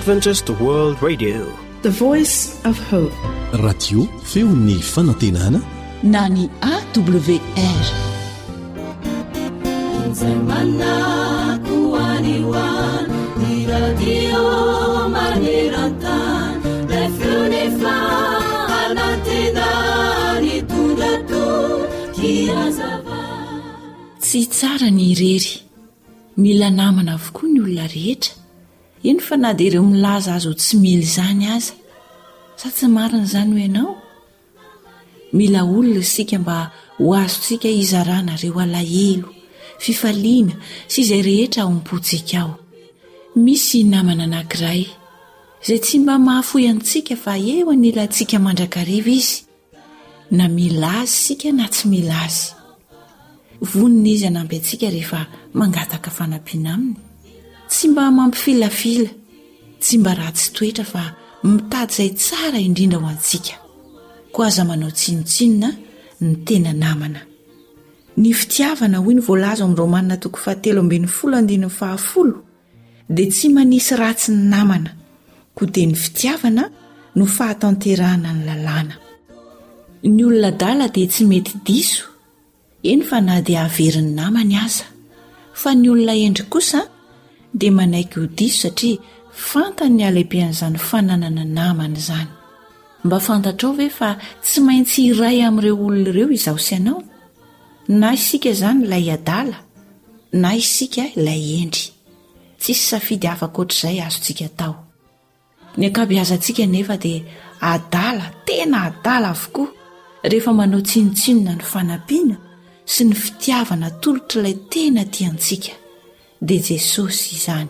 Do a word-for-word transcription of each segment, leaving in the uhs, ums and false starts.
Adventist World Radio, the voice of hope. Radio feon'ny fanantenana na ny A W R. Zamana kuaniwan di radio manerantan la fionefa anantena ni tundato kiazava. Tsy tsara ny irery, mila namana avokoa ny olona rehetra. Iny fa na dia ireo milaza azy ho tsy mily izany aza, sa tsy marina izany ho ianao? Mila olona isika mba ho azontsika hizarana ireo alahelo, fifaliana sy izay rehetra ao am-pontsika ao. Misy namana anankiray izay tsy mba mahafoy antsika fa eo anilantsika mandrakariva izy, na mila azy sika na tsy mila azy. Vonina izy hanampy antsika rehefa mangataka fanampiana aminy. Tsy mba mampifilafila, tsy mba ratsy toetra fa mitady izay tsara indrindra ho antsika. Koa aza manao tsinotsinona ny tena namana. Ny fitiavana hoy ny voalaza amin'ny Romanina toko fahatelo ambin'ny folo andininy fahafolo dia tsy manisy ratsy ny namana, koa dia ny fitiavana no fahatanterahana ny lalàna. Ny olona adala dia tsy mety diso, eny fa na dia averin'ny namany aza, fa ny olona endry kosa dia manaiky ho diso satria fantany ny alehiben'izany fananana namana izany. Mba fantatrao ve fa tsy maintsy iray amin'ireo olona ireo izaho sy ianao? Na isika izany ilay adala, na isika ilay endry. Tsisy safidy afaka ohatr'izay azontsika tao. Ny ankabeazantsika nefa dia adala, tena adala avokoa, rehefa manao tsinotsinona ny fanampiana sy ny fitiavana tolotra ilay tena tiantsika, dia Jesosy izany.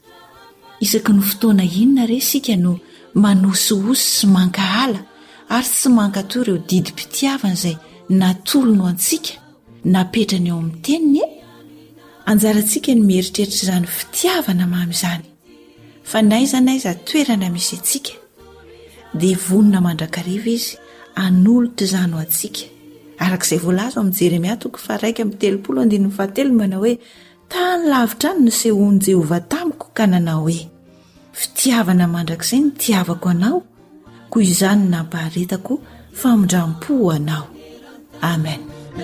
Isaky ny fotoana inona re sika no manosihosy sy manka ala ary tsy manka toa ireo didim-pitiavana izay natolono antsika, napetrany eo amin'ny teniny e? Anjarantsika ny mieritreritra izany fitiavana mamy izany, fa naiza naiza toerana misy antsika dia vonina mandrakariva izy hanolotra izany ho antsika. Arak'izay voalaza amin'ny Jeremia toko faraika amin'ny telopolo andininy fahatelo manao hoe: tany lavitra any no sehoan'i Jehovah tamiko ka nanao hoe, fitiavana mandrakizay ny tiavako anao, koa izany nampaharetako famindram-po anao. Amen.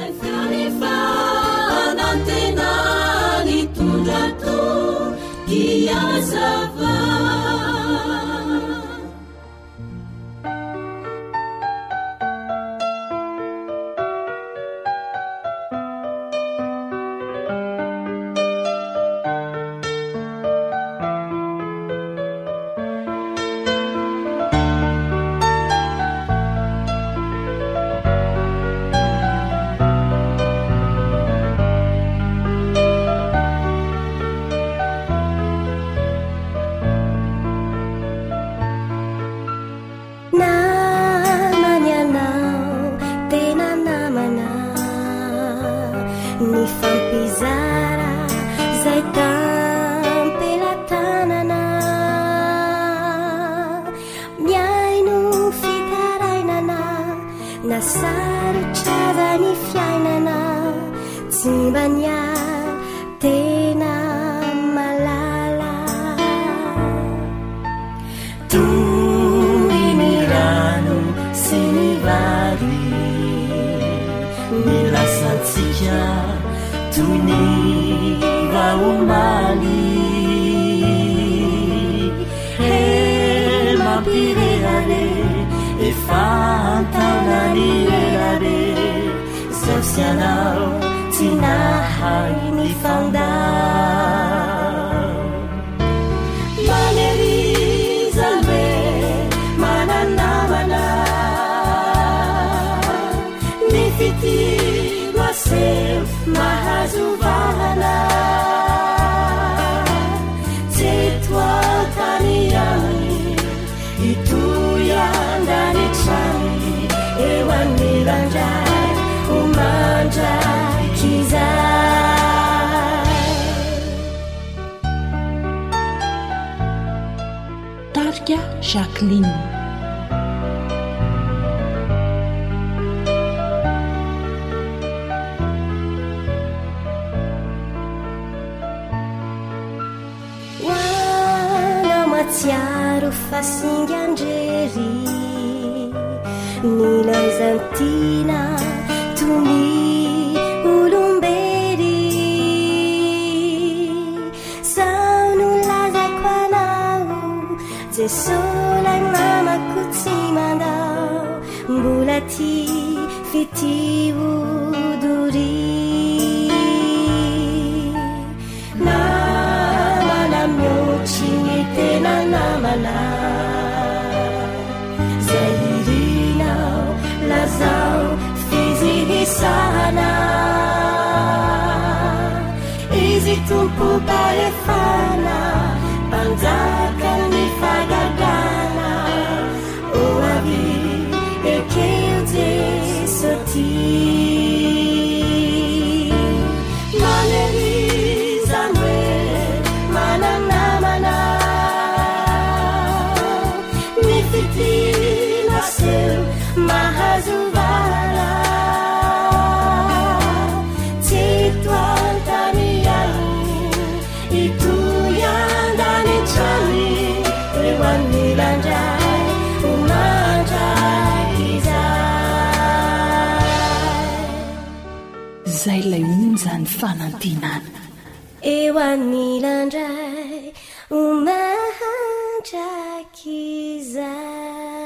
Tarika Jacqueline. Wana matia fasinganjery nilanzantina tumi olomberi saunolazakwanao jesolagmamako tsy mandao mbola ty fitiodori tena namana zairinao lazao fizihisana izy tompo barefana panjaka ny fagadana oavi ekeo jesoti manerizanwe mananamana naseu mahazuvala titwantaniani ituyandani chani ewannilanjai umanjaizai zay lay onjany fanantinana ewannilanjai umanjakizai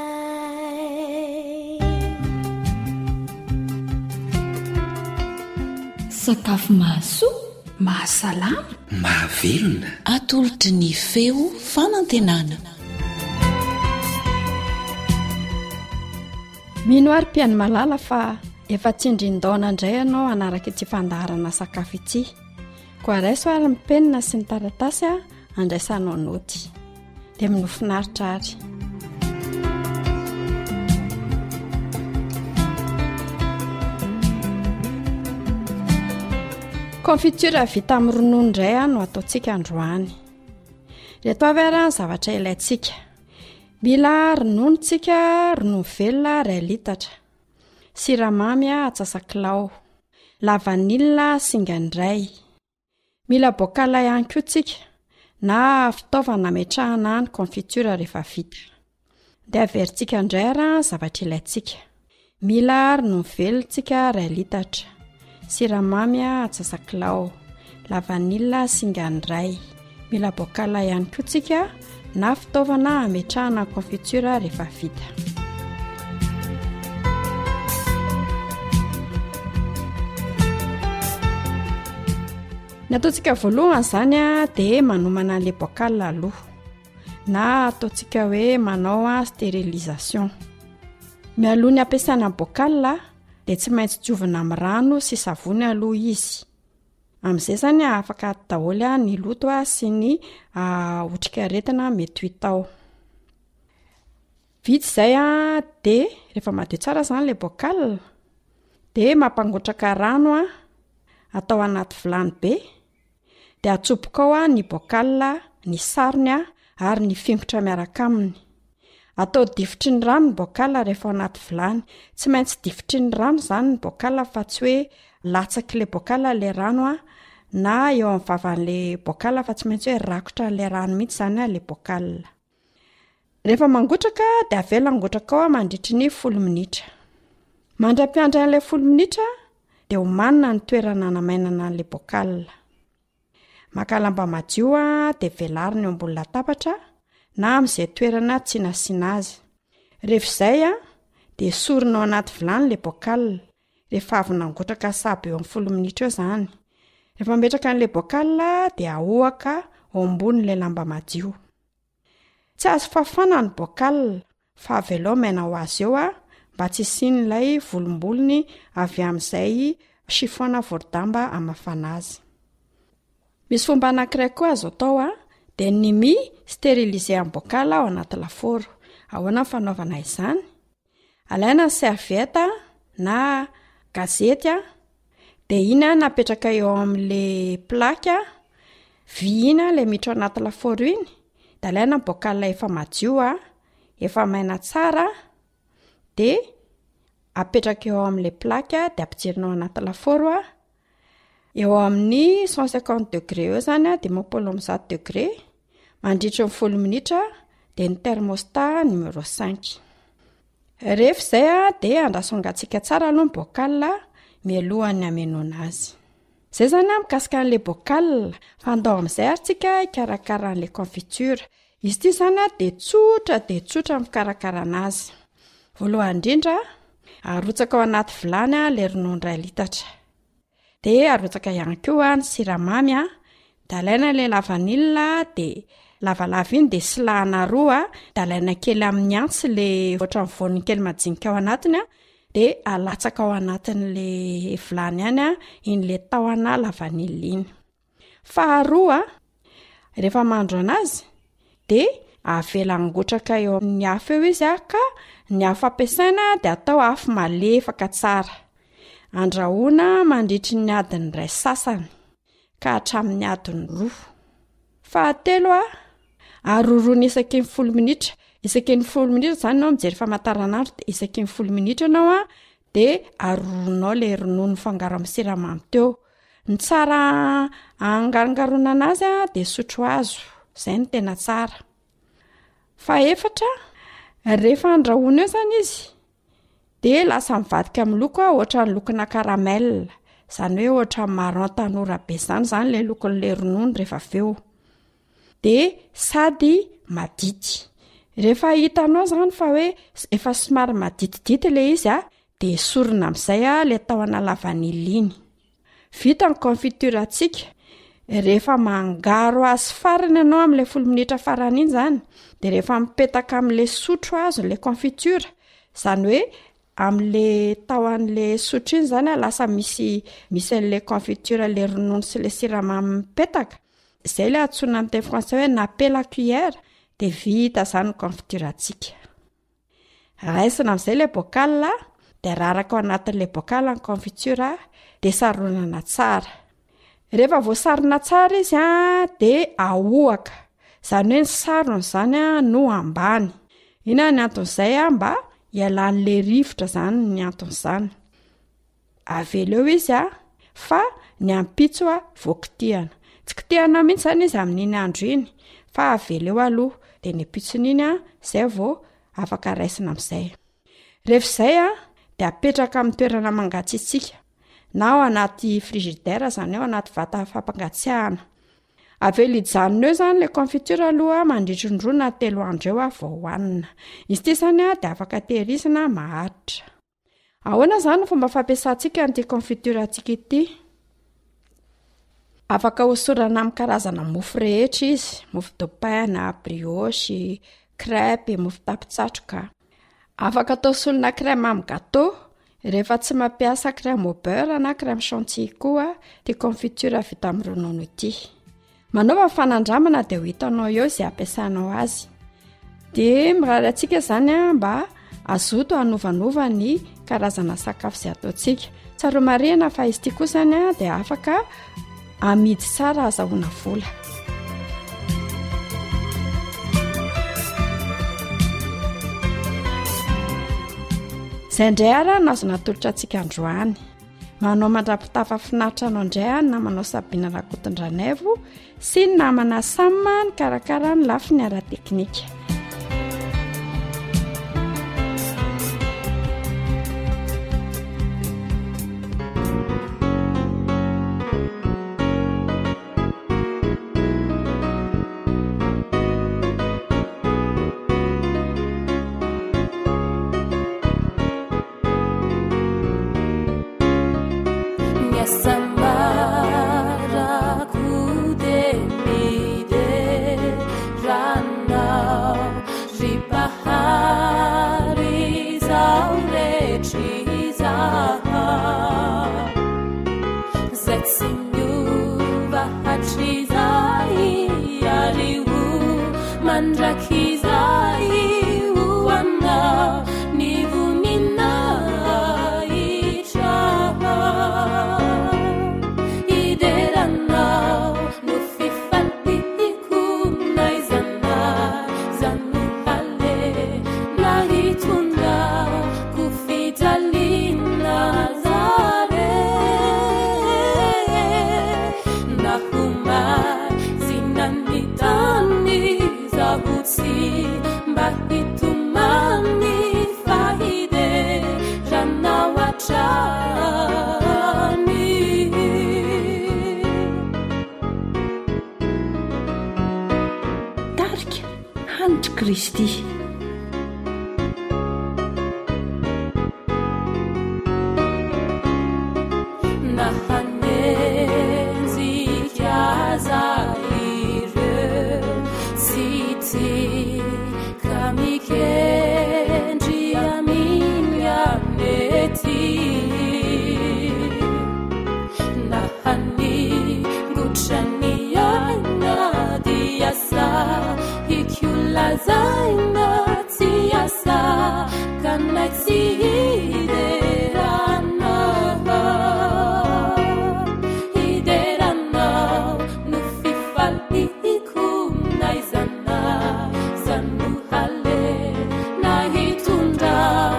sakafo mahasoa mahasalama mahavelona atolotry ny feo fanantenana mino ary-piany malala fa efa tsindrin-daona indray ianao anaraka ity fandaharana sakafo ity koa raiso ary mipenina sy ny taratasy a andraisanao noty dia minofinaritra ary konfitura vita amin'ny ronono indray a no ataontsika androany reto avy ary ny zavatra ilaintsika mila rononontsika ronono velona iray litatra siramamy atsasakilao lavanila singaindray mila bokala ihany koa tsika na fitaovana ametrahana ny konfitura rehefa vita dia averintsika indray ary zavatra ilaintsika mila ronono velontsika iray litatra siramamy atsasakilao lavanila singaindray mila bokala ihany koa tsika na fitaovana ametrahana konfitura rehefa vita ny ataontsika voalohany izany a dia manomana an'ilay bokala aloha na ataontsika hoe manao a stérilisation mialoha ny ampiasana bokala dia tsy maintsy diovina amin'ny rano sy savony aloha izy amin'izay zany afaka daholo a ny loto a sy ny otrikaretina mety hitao vita izay a dia rehefa madio tsara izany ilay bokala dia mampangotraka rano a atao anaty vilany be dia atsoboka ao a ny bokala ny sarony a ary ny fingotra miaraka aminy atao difitry ny rano ny bokala rehefa anaty vilany tsy maintsy difitry ny rano izany ny bokala fa tsy hoe latsaky ilay bokala ilay rano a na eo amin'ny vavan'ilay bokala fa tsy maintsy hoe rakotra ilay rano mihitsy izany a ilay bokala rehefa mangotraka dia avela angotraka ao a mandritry ny folo minitra mandra-piandra an'ilay folo minitra dia homanina ny toerana namainana an'ilay bokala maka lamba madio a dia velarina eo ambony latabatra na amin'izay toerana tsy nasiana azy rehefa izay a dia esorina ao anaty vilany ilay bokala rehefa avy nangotraka sahabo eo amin'ny folo minitra eo izany rehefa metraka an'ilay bokala dia ahoaka ao ambonin'ilay lamba madio tsy azo fafana ny bokala fa avelao maina ho azy eo a mba tsy isian'ilay volombolony avy amin'izay chiffon vorodamba amafana azy misy fomba anankiray koa azo atao a dia ny mi stériliser amin'ny bokala ao anaty lafaoro ahoana ny fanaovana izany alaina ny serviette na gazety a dia iny a napetraka eo amin'ilay plaque vy iny ilay miditra anaty lafaoro iny dia alaina ny bokala efa madio a efa maina tsara dia apetraka eo amin'ilay plaque dia ampidirina anaty lafaoro a eo amin'ny cent cinquante degré eo zany a dimampolo amin'ny zato degré mandritra ny folo minitra dia ny thermostat numéro cinq. Rehefa izay a dia andrasongantsika tsara aloha ny bocal mialohan'ny hamenoana azy. Izay zany a mikasika an'ilay bocal fa andao amin'izay ary tsika hikarakara an'ilay confiture. Izy ity zany a dia tsotra dia tsotra mikarakara anazy. Voalohany indrindra arotsaka ao anaty vilany a ilay ronono iray litatra. Dia arotsaka ihany koa ny siramamy a, dia alaina ilay la vanille dia lavalava iny dia silahana roa dia alaina kely amin'ny antsy ilay ohatra ny voany kely majinika ao anatiny a, dia alatsaka ao anatin'ilay vilany any a in'ilay tahona la vanille iny. Faharoa rehefa mandro anazy dia avela angotraka eo amin'ny afo eo izy a, ka ny afo ampiasaina dia atao afo malefaka tsara. Andrahoina mandritry ny adiny iray sasany ka hatramin'ny adiny roa. Fahatelo a arorona isaky ny folo minitra. Isaky ny folo minitra zany ianao mijery famantaranandro dia isaky ny folo minitra ianao a dia aroronao ilay ronono fangaro amin'ny siramamy teo. Ny tsara angarongarona anazy a dia sotro hazo. Izay ny tena tsara. Faefatra rehefa andrahoina eo zany izy dia lasa mivadika amin'ny loko ohatra ny lokona caramel. Izany hoe ohatra marron tanora be izany zany ilay lokon'ilay ronono rehefa avy eo. Dia sady madity. Rehefa hitanao zany fa hoe efa somary maditidity ilay izy a dia esorina amin'izay a ilay tahona la vanille iny. Vita ny confiture atsika. Rehefa mangaro azy farany ianao amin'ilay folo minitra farany iny zany dia rehefa mipetaka amin'ilay sotro azo ilay confiture, izany hoe amin'ilay tahon'ilay sotro iny zany a lasa misy misy an'ilay confiture ilay ronono sy ilay siramamy mipetaka. Izay ilay antsoina amin'ny teny frantsay hoe nappe la cuillère dia vita zany confiture atsika. Raisina amin'izay ilay bocal dia raraka ao anatin'ilay bocal ny confiture dia saronana tsara. Rehefa voasarona tsara izy a dia ahoaka. Izany hoe ny sarony zany a no ambany. Ina ny anton'izay a mba ialan'ilay rivotra zany ny anton'izany. Avela eo izy a fa ny ampitso a voakitihana. Tsy kitihana mihitsy zany izy amin'iny andro iny fa avela eo aloha dia ny ampitson'iny a izay vao afaka raisina amin'izay. Rehefa izay a dia apetraka amin'ny toerana mangatsiatsiaka na ao anaty frigidaire izany ao anaty vata fampangatsiahana. Avela hijanona eo zany ilay confiture aloha mandritry ny roa na telo andro eo a vao hohanina. Izy ity zany a dia afaka tehirizina maharitra. Ahoana zany fomba fampiasantsika an'ity confiture atsika ity? Afaka hosorana amin'ny karazana mofo rehetra izy, mofo dipain, brioche, crêpe, mofo tapitsatroka. Afaka atao solona crème amin'ny gâteau. Rehefa tsy mampiasa crème au beurre na crème chantilly koa ity confiture vita amin'ny ronono ity. Manaova fanandramana dia ho hitanao eo izay ampiasanao azy. Dia mirary antsika zany a mba azoto hanovanova ny karazana sakafo izay ataontsika. Tsara marihana fa izy ity koa zany a dia afaka amidy tsara azahoana vola. Izay indray ara nazo natolotra antsika androany. Manao mandrapitafa finaritra anao indray na manao Sabina Rakotondranaivo sy ny namana Samma ny karakara ny lafiny ara-teknika. Ide Kristy. Zaina tiasa kana siderana hiderana nufifali kunaizana zanuhale na hitunda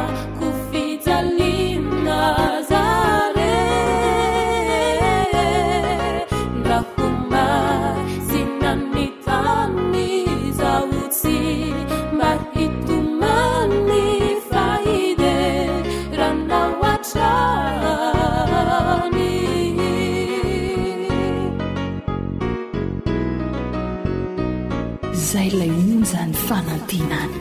kufitalina zare ndahuma zinanitani zauti mahitumani faide rana wachani zay lay onjany fanantenana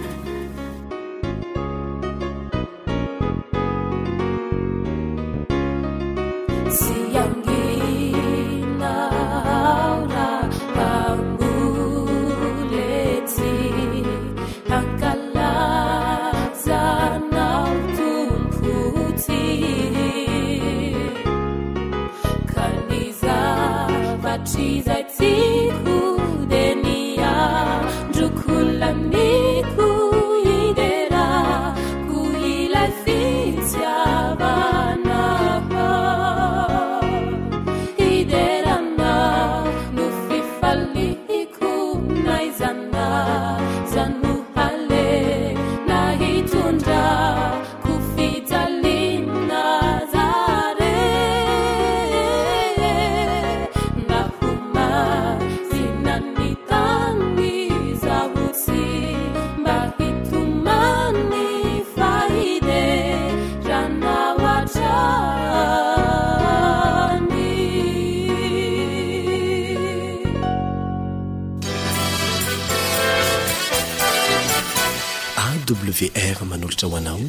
W R manolotra ho anao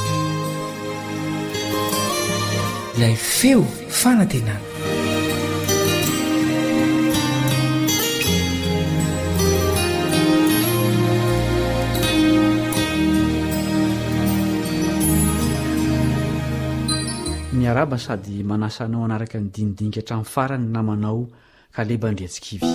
ilay feo fanantenana miaraba sady manasanao anaraka ny dinidinika hatramin'ny farany namanao kaleba andriatsikivy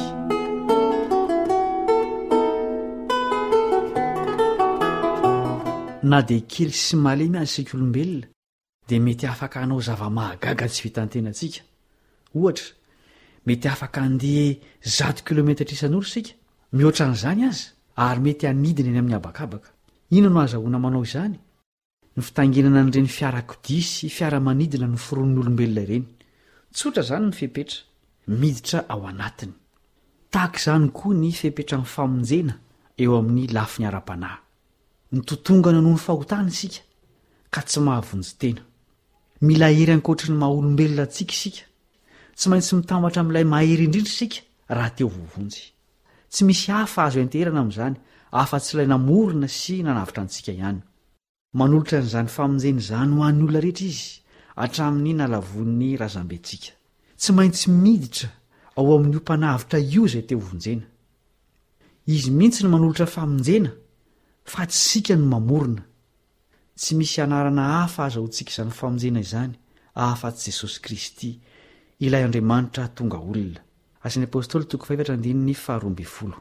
na dia kely sy malemy azy sika olombelona dia mety afaka hanao zava-mahagaga tsy vitantenantsika ohatra mety afaka andeha zato kilometatra isan'olo sika mihoatra an'izany aza ary mety hanidina eny amin'ny habakabaka ino no azahoana manao izany ny fitangenana n'ireny fiarakodia sy fiaramanidina no foron'olombelona ireny tsotra izany ny fepetra miditra ao anatiny tahaka izany koa ny fepetra ny famonjena eo amin'ny lafiny ara-panahy ny totongana noho ny fahotana isika ka tsy mahavonjy tena mila hery ankoatra ny maha-olombelona antsika isika tsy maintsy mitambatra amin'ilay mahery indrindra isika raha teo vovonjy tsy misy hafa azo enterana amin'izany afa-tsy ilay namorona sy nanavitra antsika ihany manolotra n'izany famonjeny izany ho an'ny olona rehetra izy hatramin'ny nalavon'ny razambentsika tsy maintsy miditra ao amin'ny ompanavitra io izay teo vonjena izy mihitsy ny manolotra famonjena fa tsy sika no mamorona tsy misy anarana hafa azahoantsika izany famonjena izany afa-tsy Jesosy Kristy ilay Andriamanitra tonga olona asan'ny apôstôly toko faefatra andininy faharoamby folo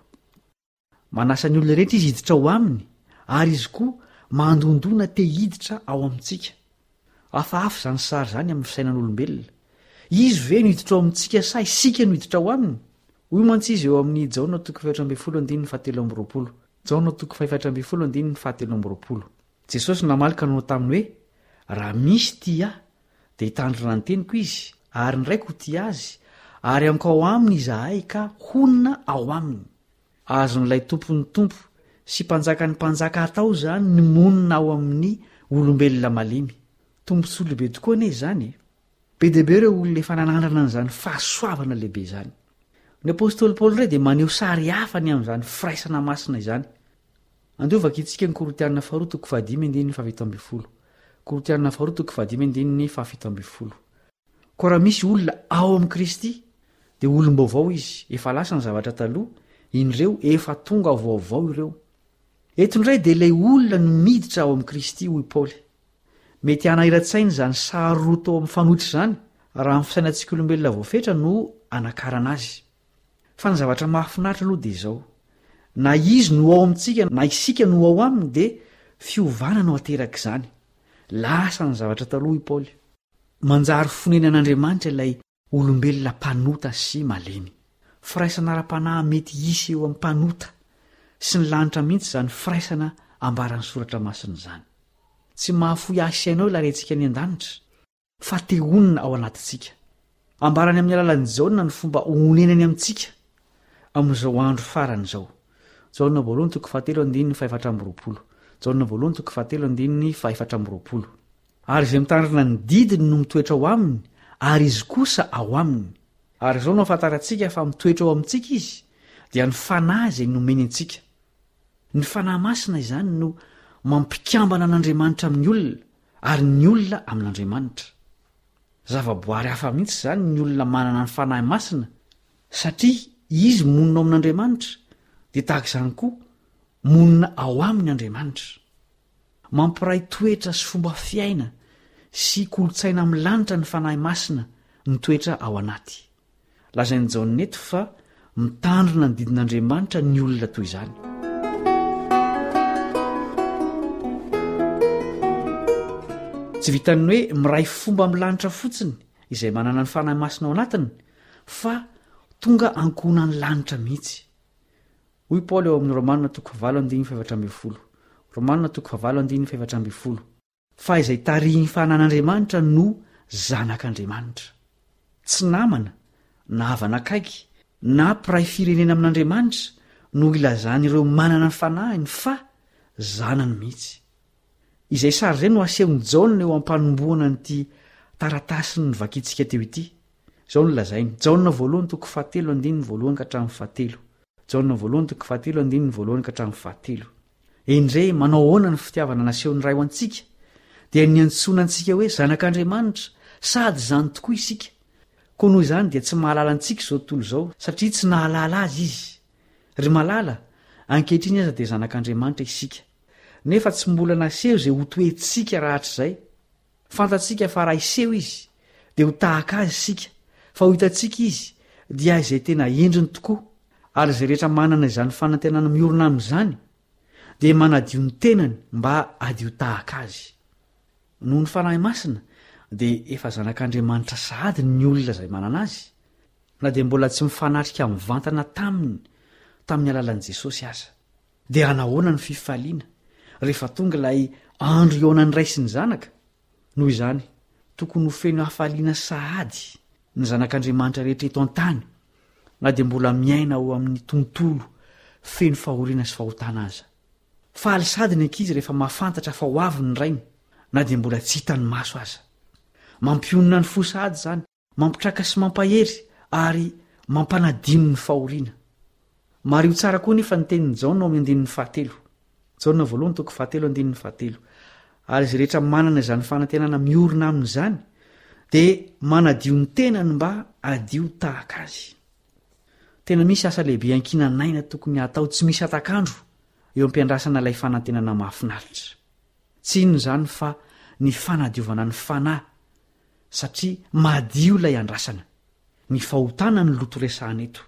manasa ny olona rehetra izy hiditra ao aminy ary izy koa mandondona te hiditra ao amintsika hafahafa izany sary izany amin'ny fisainan'olombelona izy ve no hiditra ao amintsika sa isika no hiditra ao aminy hoy mantsy izy eo amin'ny Jaona toko faefatra amby folo andininy fahatelo amby roapolo Jaona toko faefatra amby folo andininy fahatelo amby roapolo Jesosy namalaka no taminy hoe raha misy ty aho dia hitandrina ny teniko izy ary ny raiko ty azy ary anko ao aminy izahay ka honina ao aminy azon'ilay tompon'ny tompo sy mpanjaka ny mpanjaka atao izany ny monina ao amin'ny olombelona malemy tombontsoa lehibe tokoa ane izany be deaibe ireo olona efa nanandrana n'izany fahasoavana lehibe izany ny apôstôly Paoly ire dia maneho sary hafa ny amin'izany firaisana masina izany andovaka itsika ny Korotianina faharoa toko fahadimy andininy fahafito ambin'ny folo. Korotianina faharoa toko fahadimy andininy fahafito ambin'ny folo. Ko raha misy olona ao amin'i Kristy dia olom-baovao izy, efa lasa ny zavatra taloha, indreo efa tonga vaovao ireo. Eto indray dia ilay olona no miditra ao amin'i Kristy hoy Paoly. Mety hanahiran-tsaina izany saharoto amin'ny fanohitra izany raha amin'ny fisainantsika olombelona voafetra no anakarana azy. Fa ny zavatra mahafinaritra aloha dia izao, na izy no ao amintsika na isika no ao aminy dia fiovana no ateraka izany. Lasa ny zavatra taloha i Paoly. Manjary fonenan'Andriamanitra ilay olombelona mpanota sy malemy. Firaisana ara-panahy mety hisy eo amin'ny mpanota sy ny lanitra mihitsy izany firaisana ambaran'ny soratra masina izany. Tsy mahafoy asianao ilarentsika ny an-danitra fa te-honina ao anatintsika. Ambarany amin'ny alalan'i Jaona ny fomba honenany amintsika amin'izao andro farany izao. Jaona voalohany toko fahatelo andininy fahaefatra amby roapolo. Jaona voalohany toko fahatelo andininy fahaefatra amby roapolo. Ary izay mitandrina ny didiny no mitoetra ao aminy, ary izy kosa ao aminy. Ary izao no ahafantarantsika fa mitoetra ao amintsika izy dia ny fanahy izay nomeny antsika. Ny fanahy masina izany no mampikambana an'Andriamanitra amin'ny olona ary ny olona amin'Andriamanitra. Zavaboary hafa mihitsy izany ny olona manana ny fanahy masina satria izy monina ao amin'Andriamanitra dia tahaka izany koa monina ao amin'ny Andriamanitra. Mampiray toetra sy fomba fiaina sy kolotsaina amin'ny lanitra ny fanahy masina ny toetra ao anaty. Lazain'i Jaona eto fa mitandrina ny didin'Andriamanitra ny olona toy izany. Tsy vitany hoe miray fomba amin'ny lanitra fotsiny izay manana ny fanahy masina ao anatiny, fa tonga ankohonany lanitra mihitsy. Hoy Paoly eo amin'ny Romanina toko valo andininy fahaefatra ambin'ny folo. Romanina toko valo andininy fahaefatra ambin'ny folo. Fa izay tarihiny fanan'Andriamanitra no zanak'Andriamanitra. Tsy namana, na havanakaiky, na mpiray firenena amin'Andriamanitra no ilazany ireo manana ny fanahiny fa zanany mihitsy. Izay sary izay no asehon'ny Jaona eo ampanomboana n'ity taratasy ny vakitsika teo ity. Izao no lazainy. Jaona voalohany toko fahatelo andininy voalohany ka hatramin'ny fahatelo. Jaona voalohany toko fahatelo andininy voalohany ka hatramin'ny fahatelo. Indray manao ahoana ny fitiavana nasehon'ny ray ho antsika dia ny antsoina antsika hoe zanak'Andriamanitra sady zany tokoa isika. Koa noho izany dia tsy mahalala antsika izao tontolo izao satria tsy nahalala azy izy. Ry malala, ankehitriny aza dia zanak'Andriamanitra isika. Nefa tsy mbola naseho izay ho toetsika rahatr'izay. Fantatsika fa raha iseho izy dia ho tahaka azy isika, fa ho hitantsika izy dia izay tena endriny tokoa. Ary izay rehetra manana izany fanantenana miorina amin'izany dia manadio ny tenany mba adio tahaka azy. Noho ny fanahy masina dia efa zanak'Andriamanitra sahady ny olona izay manana azy, na dia mbola tsy mifanatrika mivantana taminy tamin'ny alalan'i Jesosy aza. Dia anahoana ny fifaliana rehefa tonga ilay andro ionany ray sy ny zanaka? Noho izany, tokony ho feno hafaliana sahady ny zanak'Andriamanitra rehetra eto an-tany, na dia mbola miaina ao amin'ny tontolo feno fahoriana sy fahotana aza. Faly sady ny ankizy rehefa mahafantatra fa ho avy ny rainy, na dia mbola tsy hitany maso aza. Mampionina ny fo sahady izany, mampitraka sy mampahery ary mampanadino ny fahoriana. Mario tsara koa nefa ny tenin'ny Jaona ao amin'ny andininy fahatelo. Jaona voalohany toko fahatelo andininy fahatelo. Ary izay rehetra manana izany fanantenana miorina amin'izany dia manadio ny tenany mba adio tahaka azy. Tena misy asa lehibe ankinanaina tokony atao tsy misy atakandro eo ampiandrasana ilay fanantenana mahafinaritra. Tsy inona izany fa ny fanadiovana ny fanahy, satria madio ilay andrasana. Ny fahotana ny loto resahana eto.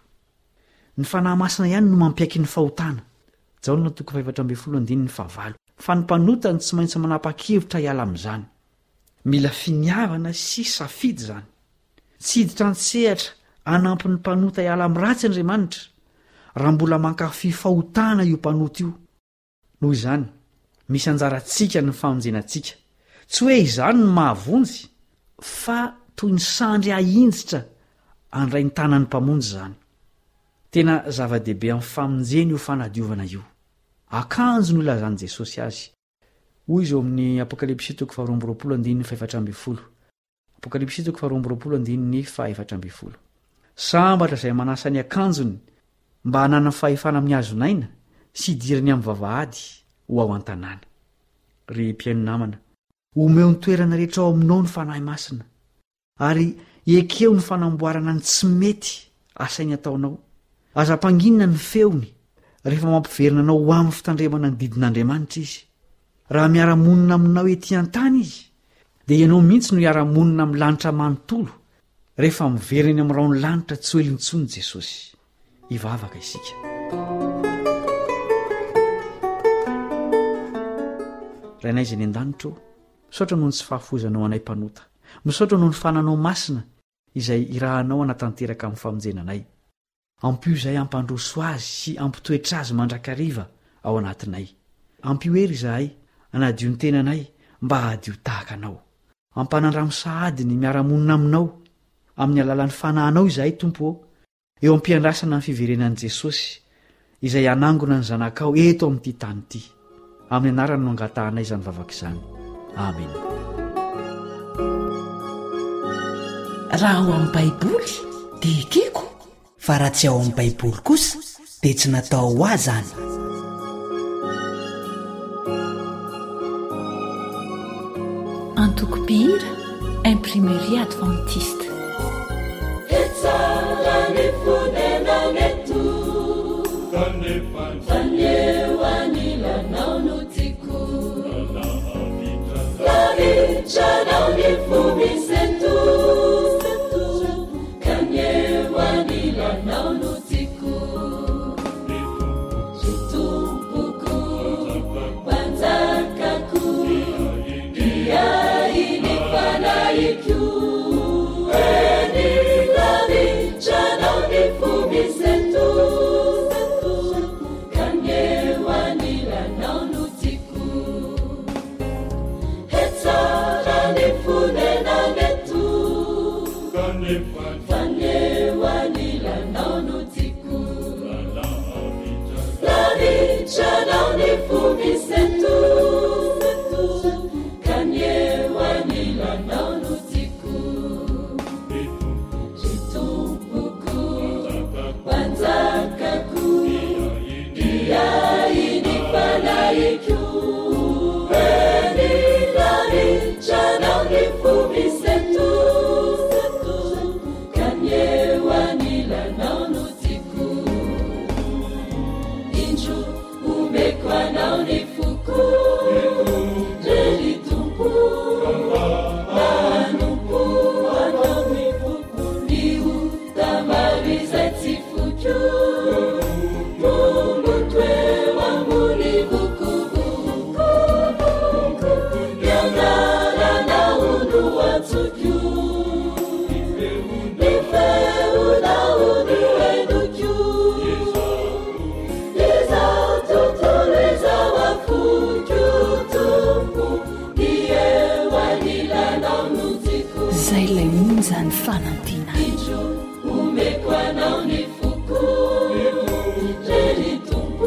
Ny fanahy masina ihany no mampiaiky ny fahotana. Jaona toko fahaefatra ambin'ny folo andininy fahavalo. Fa ny mpanotany tsy maintsy manapa-kevitra hiala amin'izany. Mila finiavana sy safidy izany. Tsy hiditra an-tsehatra hanampy ny mpanota hiala amin'ny ratsy Andriamanitra raha mbola mankafy fahotana io mpanota io. Noho izany, misy anjarantsika ny famonjenantsika. Tsy hoe izany ny mahavonjy, fa toy ny sandry ahinjitra andray ny tanan'ny mpamonjy izany. Tena zava-dehibe amin'ny famonjena io fanadiovana io. Akanjo no ilazan'i Jesosy azy. Hoy izy eo amin'ny Apokalipsy toko faharoa amby roapolo andininy fahaefatra amby folo. Apokalipsy toko faharoa amby roapolo andininy fahaefatra amby folo. Sambatra izay manasa ny akanjony mba hanana fahefana amin'ny hazonaina sy idirany amin'ny vavahady ho ao an-tanàna. Ry mpiaino namana, omeo ny toerana rehetra ao aminao ny fanahy masina, ary ekeo ny fanamboarana ny tsy mety asainy ataonao. Aza mpanginina ny feony rehefa mampiverina anao ho amin'ny fitandremana ny didin'Andriamanitra izy. Raha miara-monina aminao ety an-tany izy, dia ianao mihitsy no miara-monina amin'ny lanitra manontolo rehefa miveriny amin'irao ny lanitra tsy ho elintsony Jesosy. Ivavaka isika. Rainay izay ny an-danitro, misaotra noho ny tsy fahafozanao anay mpanota, misaotra noho ny fananao masina izay irahanao anatanteraka amin'ny famonjenanay. Ampio izay ampandroso azy sy ampitoetra azy mandrakariva ao anatinay. Ampio ery izahay anadio ny tenanay mba hadio tahaka anao. Ampanandramosahady ny miara-monina aminao amin'ny alalan'ny fanahinao izahay Tompo, eo ampiandrasana ny fiverenan'i Jesosy izay anangona ny zanakao eto amin'ity tany ity. Amin'ny anarany no angatahanay izany vavaka izany. Amen. Raha ao amin'ny Baiboly dia ekeko, fa raha tsy ao amin'ny Baiboly kosa dia tsy natao ho azy izany. Antokopihira, imprimerie adventiste. Etsara ny fonenan'eto, fanehoany lanao no tiako, lavitranao ny fomiseto, kanehoany lanao no tiako. Ry tompoko, mpanjakako, diainy fanahiko, eny lavitranao ny fomiseto, kanehoany lanao no tiako. Etsara ny fonenan'eto, fanehoany lanao no tiako, lavitranao ny fomiseto, kanehoany lanao no tiako. Ry tompoko, mpanjakako, diainy fanahiko, eny lavitranao ny fomiseto, kanehoany lanao no tiako. Indro omeko anao ny foko, ry tompo, manompo anao ny foko, io tamaro izay tsy foko, momboto eo ambony vokovoko, mianaranao no antsoko, ny feonao no henoko, izao tontolo izao afoko tompo, ny eo any lanao no tiako. Zay ilay monjany fanantina. Indro omeko anao ny foko, ry tompo,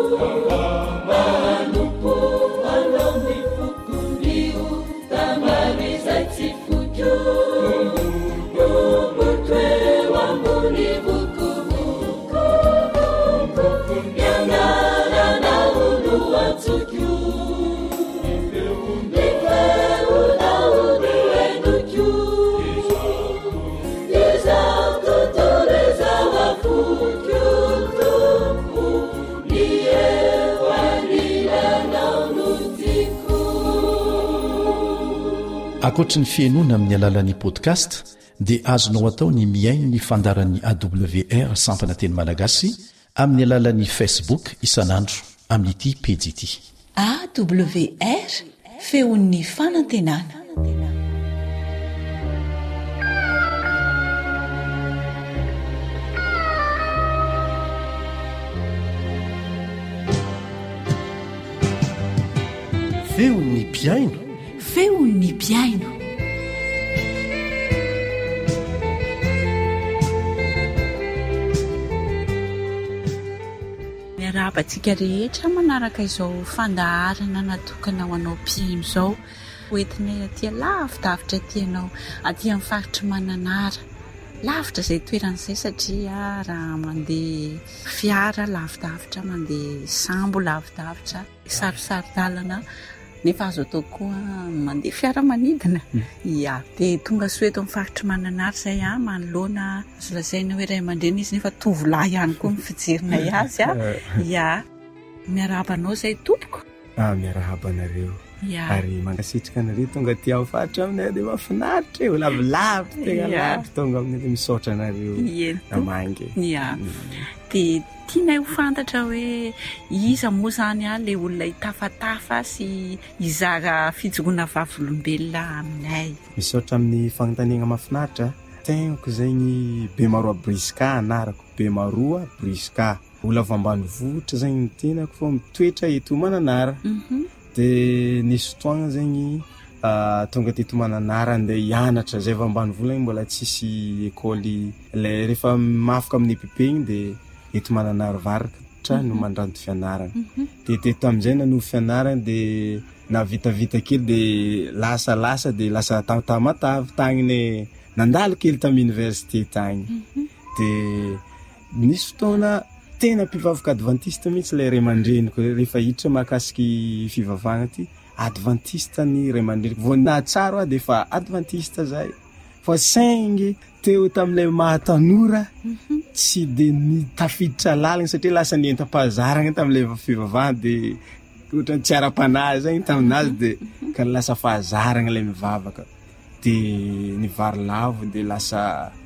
manompo anao ny foko, io tamaro izay tsy foko, momboto eo ambony vokovoko, mianaranao no antsoko, ny feonao no henoko, izao tontolo izao afoko tompo, ny eo any lanao no tiako. Ankoatra ny fiainoana amin'ny alalan'ni podcast dia azonao atao ny miaino ny fandaran'ny A W R sampana teny malagasy amin'ny alalan'ni Facebook isanandro amin'ity pejy ity. A W R feon'ny fanantenana. Feon'ny piaino. Feon'ny piaino. Miarabantsika rehetra manaraka izao fandaharana natokana ho anao piaino izao, hoentinay aty lavitavitra ty ianao aty amin'ny faritry Mananara. lavitra zay toeran'izay satria raha mandeha fiara lavidavitra mandeha sambo lavidavitra sarosarodalana nefa azo atao koa mandeha fiara manidina ia dia tonga soeto amin'ny faritry Mananara zay a manoloana azo lazaina hoe ray aman-dreny izy nefa tovolahy ihany koa mifijerina azy a ia miarabanao zay tompoko miarahabanareo ary mankasitrika anareo tonga ty ao faritra aminay dia mahafinaritra eo lavilavitra tegna lavitra tonga aminay misaotra anareo namangy ia dia tianay ho fantatra hoe iza moa zany a le olona hitafatafa sy izara fijogona vavolombelona aminay misaotra amin'ny fagnontaniana mahafinaritra tegnako zegny Bemaroa Briska anarako Bemaroa Briska ola avy ambanivohitra zegny ny tenako fa mitoetra eto Mananara dia nisy fotoagna zegny tonga teto Mananara andeha hianatra zay avy ambanivohitra igny mbola tsisy école le rehefa mafaka amin'ny E P P igny dia eto Mananara varatra no mandranto fianarana dia teto amin'izay nanovo fianarana dia navitavita kely dia lasa lasa dia lasa tamatavy tagniny nandalo kely tamin'ny université tagny dia nisy fotoana tena mpivavaka adventiste mihitsy le ray aman-dreniko rehefa hiditra mahakasiky fivavahana ty adventiste ny ray aman-dreniko vao nahatsaro a dia efa adventiste zay fa saingy teo tamin'ilay mahatanora tsy dia nitafiditra lalina satria lasa nientam-pahazarana tamin'ilay fivavahana dia ohatra tsy ara-panahy zay taminazy dia ka lasa fahazarana ilay mivavaka dia nivary lavo dia lasa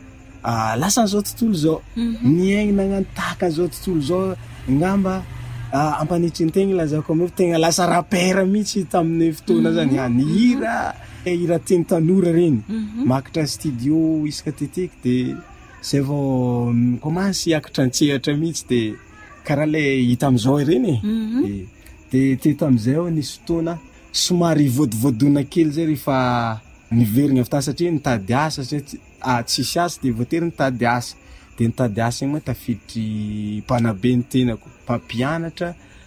lasa n'izao tontolo zao miaigny nagnano tahaka an'izao tontolo zao ngamba ampanitry ny tegna lazako amin'io tegna lasa rapera mihitsy tamin'ny fotoana zany ny hira hira teny tanora reny makitra studio isaka teteky dia zay vao commence hiakatra antsehatra mihitsy dia karaha le hita amin'izao ireny e dia teto amin'izay ao nisy fotoana somary voadivoadona kely zay rehefa niverigna avy ta satria nitady asa satria tsisy asa dia voatery nitady asa dia nitady asa igny moa tafiditry mpanabe ny tenako mpampianatra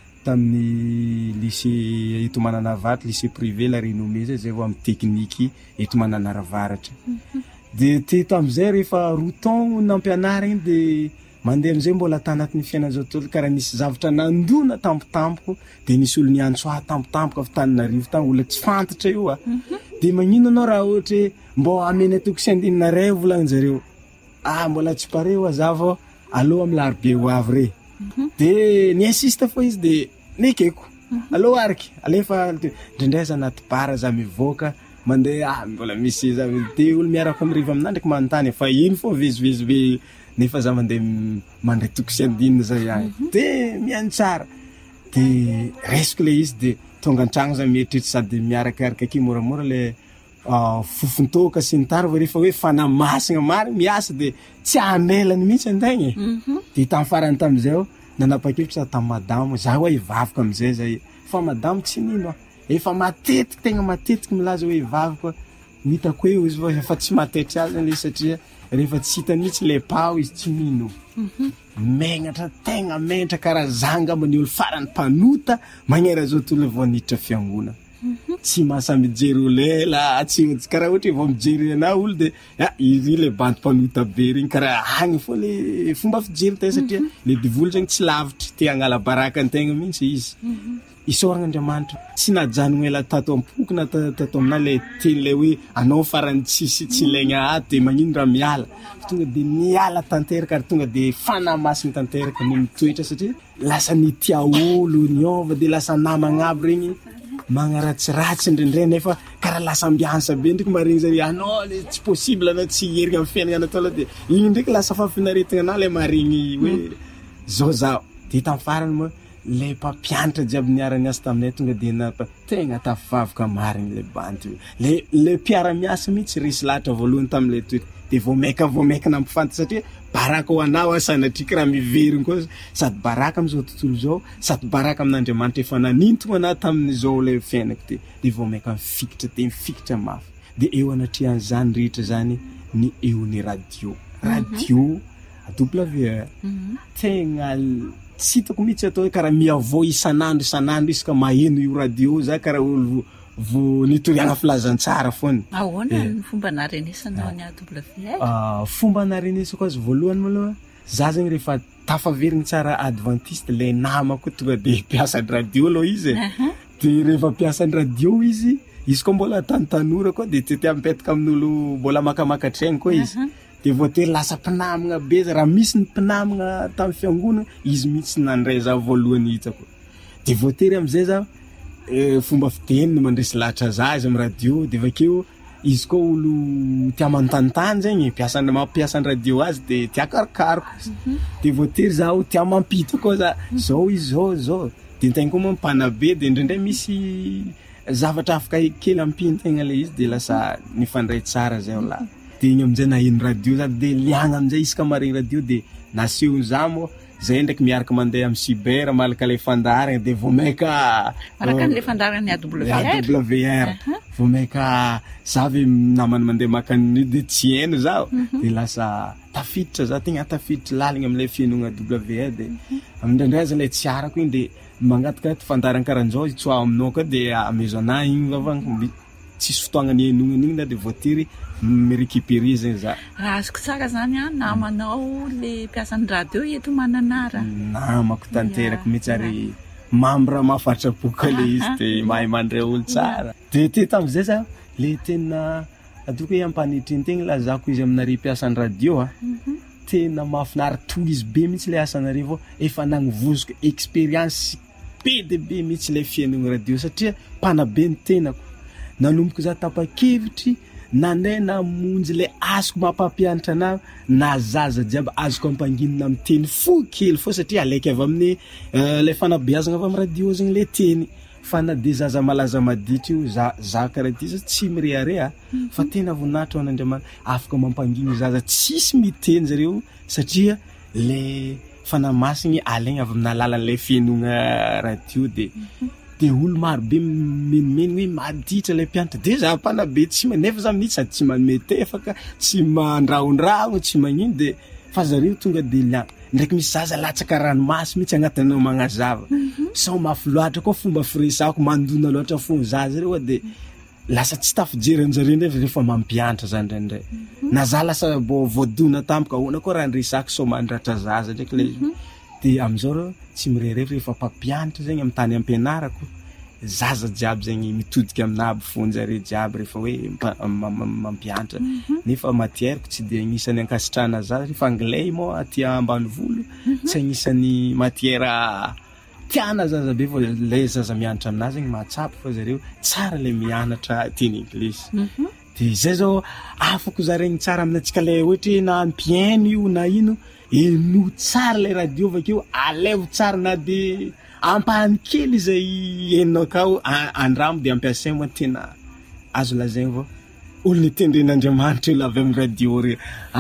tamin'ny lycée eto Mananavaratra lycée privé la renommée zay zay vao amin'ny tekniky eto Mananavaratra dia teto amin'izay rehefa roa taogno nampianara igny dia mandeha amin'izay mbola tanatin'ny fiainan'izao tontolo karaha nisy zavatra nandona tampotampoko dia nisy olo niantsoa tampotampoka avy Tananarivo tany olona tsy fantatra io a dia magnino anao raha ohatra hoe mbô amena toko sy andinina ray volagnin-jareo ah mbola tsy pare ho azava aloha amin'ny larobia ho avy re dia niinsiste fo izy dia nekeko aloha ariky alefa ndrindray anaty bara za mivoaka mandeha ah mbola misy za dia olo miaraka amiriva aminah ndraiky manontany fa ino fo vezivezy be nefa za mandeha mandray toko sy andinina zay agny dia mihaino tsara dia resiko le izy dia tonga an-tragno za mieritreritry sady miarakaraka aky moramora le fofontoka sy ny tara rehefa hoe fanamasina mary miasa dia tsy hamelany mihitsy antegna dia tamin'ny farany tamin'izay ao nanapa-kevitra sa tamin'ny madamo za hoe hivavaka amin'izay zay fa madamo tsy nino a efa matetiky tegna matetiky milaza hoe hivavaka hitako eo izy fa efa tsy matetry azy le satria rehefa tsy hitany mihitsy le pao izy tsy mino megnatra tegna menatra karaha zangamba ny olo farany mpanota magnera zao tontolo vao niditra fiangona tsy mahasamby mijery olo ela tsy karaha ohatra vao mijery ana olo dia izy le bandy mpanota be regny karaha agny fo le fomba fijery tay satria le divolo zegny tsy lavitry te hagnala baraka an-tegna mihitsy izy isaoran'Andriamanitra tsy najanogna ela tato am-poky na tato amina le teny le hoe anao farany tsisy tsy ilaigna ato dia magnino raha miala tonga dia miala tanteraka ary tonga dia fanamasiny tanteraka no mitoetra satria lasa nitia olo niova dia lasa namagna aby regny magnaratsiratsy indraindray nefa karaha lasa ambiansa be ndraiky maregny zay anao le tsy possible anao tsy herigna amin'ny fiainana anao taloha dia igny ndraiky lasa fafinaretigna anao le maregny hoe zao zao dia tamin'ny farany moa le mpampianatra jiaby niara niasa taminay tonga dia napa tegna tafavaka marigny le banty le le mpiara-miasa mihitsy resy lahatra voalohany tamin'ilay toetra dia vao maika vao maika nampifantatra satria baraka ho anao asanatriky raha miveriny koa sady baraka amin'izao tontolo zao sady baraka amin'Andriamanitra efa nanintona anao tamin'izao le fiainako ty dia vao maika mifikitra dia mifikitra mafy dia eo anatrian'izany rehetra zany ny eo ny radio radio W R tegna tsy hitako mihitsy atao hoe karaha miavao isan'andro isan'andro isaka maheno io radio za karaha olo vo nitoriagna filazantsara foany. Ahoana ny fomba narenesanao ny A W R? Ah, fomba narenesako azy voalohany maloha, za zegny rehefa tafaverigny tsara adventiste le namako tonga de piasa radio aloha izy. De rehefa piasa radio izy, izy koa mbola tany tanora koa de tsy tia mipetaka amin'olo mbola makamaka traigny koa izy. De voatery lasa mpinamagna be raha misy ny mpinamagna tamin'ny fiangonana, izy mihitsy nandray za voalohany hitako. De voatery am'izay za e, fomba fiteniny mandresy lahatra za izy amin'ny radio, de vakeo izy koa olo tia manontanontany zegny piasa mampiasa ny radio azy de tia karokaroko. De voatery zaho tia mampita koa za zao izy zao zao. De tegna koa mampana be de indraindray misy zavatra afaka kely ampin-tegna le izy de lasa nifandray tsara zay la. De igny am'izay naheno radio za de liagna am'izay isaka maregny radio de naseho za mo zay ndraiky miaraka mandeha amin'ny cyber malaka le fandaragna de vomaika malaka le fandaragna A W R. A W R. Vomaika za ve namana mandeha makany de tsy haino zaho de lasa tafiditra za tegna tafiditra laligna am'le fianogna A W R de amin'indraindray aza le tsy arako igny de mangataka fandaragna karahan'izao itsoa aminao koa de amezona igny vavagna tsisy fotoagna ny enonana igny de voatery mirécupérer zegny za. Raha azoko tsara zany a namanao le mpiasan'ny radio eto Mananara. Namako tanteraka mihitsy ary membre mahafatrapoka le izy de mahay mandray olo tsara. De te tam'izay za le tena atoko hoe ampanitriny tegna lazako izy aminare mpiasan'ny radio a. Tena mahafinaritra toy izy be mihitsy le asanareo efa nagnovozoko expérience be de be mihitsy le fiainagna radio satria mpanabe ny tenako. Nanomboko za tapa-kevitry nandeha namonjy le azoko mampampianatra anahy na zaza jiaby azoko ampanginina amin'ny teny fo kely fo satria alaiky avy amin'ny le fanabeazagna avy amin'ny radio zegny le teny. Fa na de zaza malaza maditra io za za karaha ty tsy mirearea fa tena voninahitra ho an'Andriamanitra afaka mampanginy zaza tsisy miteny zareo satria le fanamasigny alaigna avy amin'ny alalan'le fianogna radio de de olo maro be menimeny hoe maditra le mpianatra de za mpanabe tsy nefa za mihitsy sady tsy mametefaka tsy mandrahondraho tsy magnino de fa zareo tonga de liana ndraiky misy zaza latsaka ranomasy mihitsy agnatinao magnazava sao mafy loatra koa fomba firesako mandona loatra fo zaza reo de lasa tsy tafijeranjareo nefa rehefa mampianatra zany ndraindray na za lasa bo voadona tampoka ahoana koa raha ndresako sao mandratra zaza ndraiky le de am'izao reo tsy mirerevy rehefa mpampianatra zegny amin'ny tany ampianarako zaza jiaby zegny mitodika amin'aby fonjare jiaby rehefa hoe mampianatra nefa matièreko tsy de agnisan'ny ankasitrahana zaza rehefa anglais mo aty ambanivolo tsy agnisan'ny matière tiana zaza be vo le zaza mianatra aminazy zegny mahatsapy fa zareo tsara le mianatra teny anglisy. De zay zao afaka zaregny tsara aminatsika le ohatra na mpiaino io na ino eno tsara le radio vakeo alevo tsara na de ampahany kely izay enonao akao andramo de ampiasainy moa tena azo lazaigny vao olona tendren'Andriamanitra io avy amin'ny radio re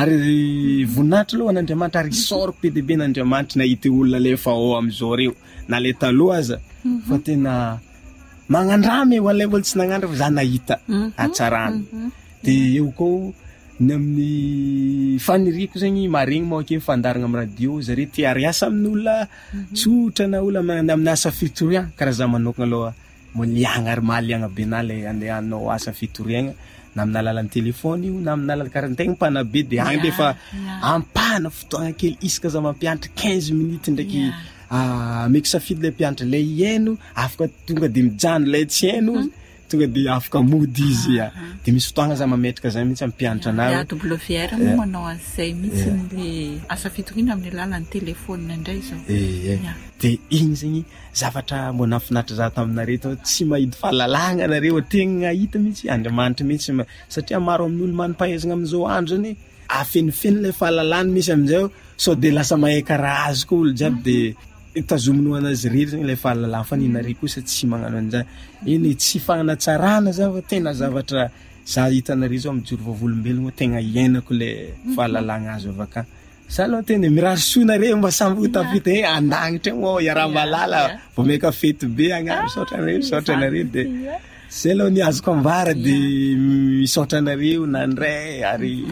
ary voninahitra aloha an'Andriamanitra ary soroko be de be n'Andriamanitra nahita olona le efa ao am'izao reo na le taloha aza fa tena magnandramy ho an'ilay mbola tsy nagnandra fa za nahita atsarany de eo koa ny amin'ny faniriko zegny maregny moa ake fandaragna amin'ny radio zareo tia ariasa amin'olona tsotra na olona amin'ny asa fitoriagna karaha za manokana aloha mo liagna ary mahaliagna be na le andehanao asa fitoriagna na amin'ny alalan'ny telefôny io na amin'ny alalan'ny karaha tegna mpanabe de agny defa ampahana fotoagna kely isaka za mampianatra quinze minutes ndraiky meky safidy le mpianatra le iaino afaka tonga de mijano le tsy haino tonga de afaka mody izy de misy fotoagna za mametraka zay mihitsy ampianatra anazy. A W R moa manao an'izay mihitsy le asa fitoriana amin'ny alalan'ny telefônina indray zao. Eh de igny zegny zavatra mbona nafinaritra za taminareto tsy mahita fahalalagna nareo tegna hita mihitsy Andriamanitra mihitsy satria maro amin'olo manimpahaizagna amin'izao andro zany afenifeny le fahalalany misy amin'izay sao de lasa mahay karaha azy koa olo jiaby de tazomino anazy rery zegny le fahalalana fa ninare kosa tsy magnano an'izany eny tsy fagnanatsarana zava tena zavatra za hitanare zao amin'ny joro vavolombelogno tegna iainako le fahalalagna azo avaka sa aloha tena mirary soanare mba samby hotafita e andagnitra mo iaraha-malala vao meka fety be agnary misaotra anareo misaotra anareo de zay aloha ny azoko ambara de misaotra anareo nandray ary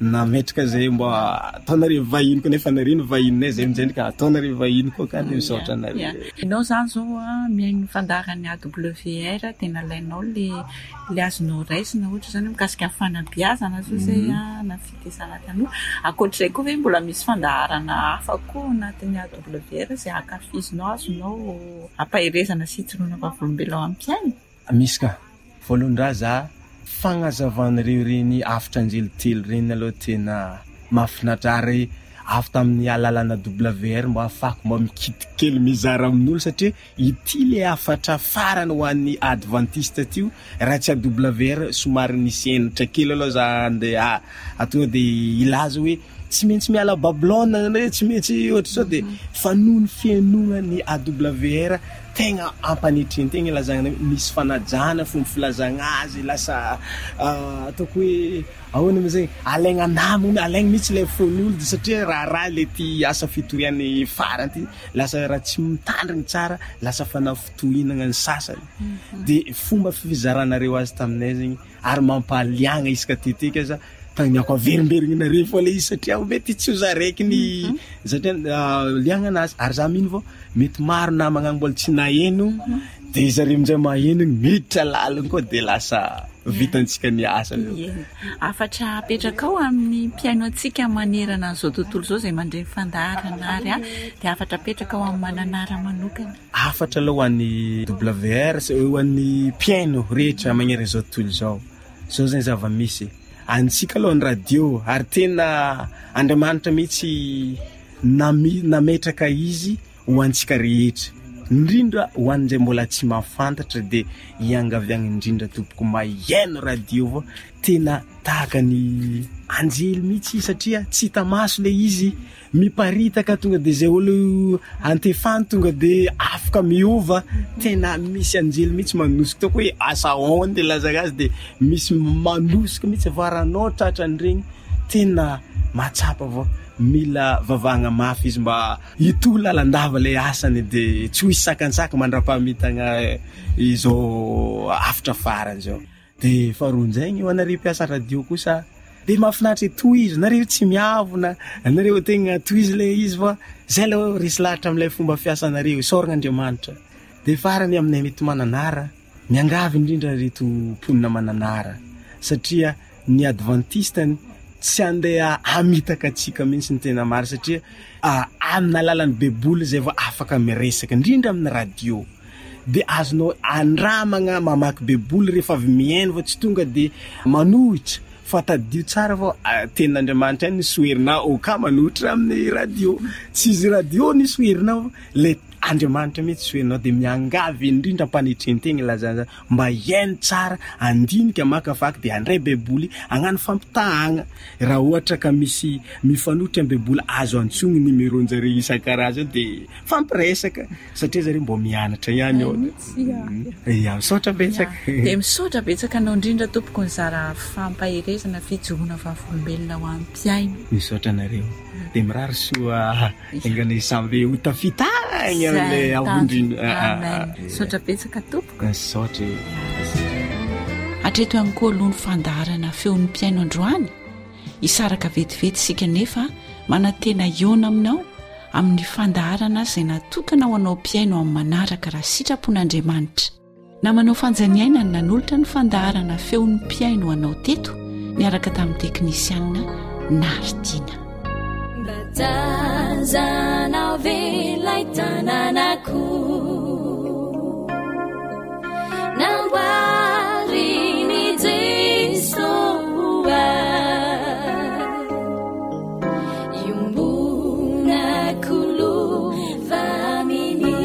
nametraka zay mba ataonareo vahiny koa nefa narino vahinay zay amin'izay ka ataonareo vahiny koa ka ny misaotra nareo. Ianao zany zao a miaino fandaran'ny A W R tena lainao le le azonao raisina ohatra zany mikasika ny fanabeazana zao zay a na fitesana tanoa. Ankoatr'izay koa ve mbola misy fandaharana hafa koa anatin'ny A W R zay akafizinao azonao ampaherezana sy tsirona vavolombelona ao am-piaina? Misy ka voalohany za fagnazavanareo reny afatra anjelitelo reny aloha tena mahafinaritra ary avy tamin'ny alalana W R mba afako mba mikitikely mizara amin'olo satria ity le afatra farany ho an'ny adventiste tio raha tsy a W R somary nisy enatra kely aloha za andeha atonga dia ilaza hoe tsy maintsy miala Babylone tsy maintsy ohatra zao dia fanohy ny fianognan'ny A W R tegna ampanitriny tegna ilazagna misy fanajana fomba filazagna azy lasa ataoko hoe ahoana moa zay alaigna namagny alaigna mihitsy ilay fon'olo satria raharaha le ty asa fitorian'ny farany ty lasa raha tsy mitandrigny tsara lasa fanafotohinagna ny sasany dia fomba fizaranareo azy taminay zegny ary mampaliagna isaka tetika za tagniako averimberigninareo foa le izy satria mety tsy ho za raiky ny satria liagna anazy ary za mino vao mety maro namagna mbola tsy naheno dia zareo amin'izay maheno miditra laliny koa dia lasa vitantsika ny asa. Afatra apetraka ao amin'ny mpiaino antsika manerana an'izao tontolo izao zay mandray fandaharana ary a dia afatra apetraka ao amin'ny mananara manokana. Afatra aloha ho an'ny W R ho an'ny mpiaino rehetra magnera izao tontolo izao zao zany zava-misy antsika aloha ny radio ary tena Andriamanitra mihitsy nametraka izy ho antsika rehetra indrindra ho an'izay mbola tsy mahafantatra dia hiangaviagna indrindra tompoko mahaino radio vao tena tahaka ny anjely mihitsy satria tsy hita maso le izy miparitaka tonga dia zay olo antefany tonga dia afaka miova tena misy anjely mihitsy manosika taoko hoe asa on dia lazaka azy dia misy manosika mihitsy varanao tratran'ireny tena matsapa vao mila vavahagna mafy izy mba hito lalandava le asany dia tsy ho isy sakansaka mandra-pahamitagna izao afatra farany zao. Dia faharoan'izay ho anareo mpiasa radio kosa dia mahafinaritra toy izy nareo tsy miavona nareo tegna toy izy le izy fa zay aloha resy lahatra amin'ilay fomba fiasanareo soragna Andriamanitra. Dia farany aminay mety mananara miangavy indrindra reto mponina mananara satria ny adventiste tsy andeha hamitaka atsika mihitsy ny tena maro satria amin'ny alalan'ny baiboly zay vao afaka miresaka indrindra amin'ny radio dia azonao andramagna mamaky baiboly rehefa avy miaino vao tsy tonga dia manohitra fa tadio tsara vao tenin'Andriamanitra ny soherinao ka manohitra amin'ny radio tsy izy radio ny soherinao le Andriamanitra mihitsy soherinao dia miangavy indrindra mpanitrentena lazana mba hiaino tsara andinika makafaky dia andray baiboly agnano fampitahagna raha ohatra ka misy mifanohitra amin'ny baiboly azo antsogny numéronjareo isan-karazany dia fampiresaka satria zareo mbo mianatra ihany ao ia misaotra betsaka dia misaotra betsaka anao indrindra tompoko ny zara fampaherezana fijoroana vavolombelona ho am-piaino. Misaotra anareo dia mirary soa engany sambe ho tafitagny amin'ilay ahondrina. Misaotra betsaka tompoko. Misaotra. Hatreto ihany koa aloha ny fandaharana feon'ny mpiaino androany hisaraka vetivety sika nefa manantena iona aminao amin'ny fandaharana izay natokana ho anao mpiaino amin'ny manaraka raha sitrapon'Andriamanitra. Namanao fanjaniaina ny nanolotra ny fandaharana feon'ny mpiaino anao teto niaraka tamin'ny teknisianina Nardina. Batazana velay tananako nambarini Jesoa yumbuna kulu famini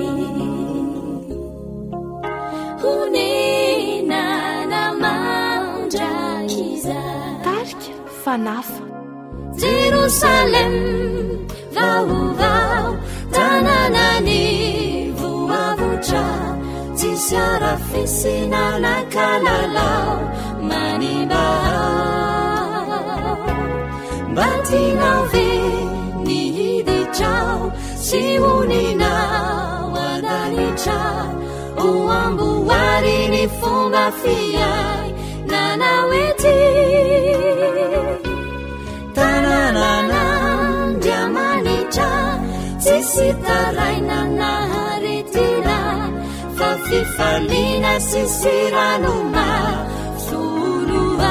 hunena namandra kiza tarika fanafa Jerusalem vaovao tananany voavotra tsisy arafisina nakalalao manimba mba tinao ve nihiditrao sy honinao andalitra ho amboary ny fomba fiay nanao ety fifaliana sy siranoma soloa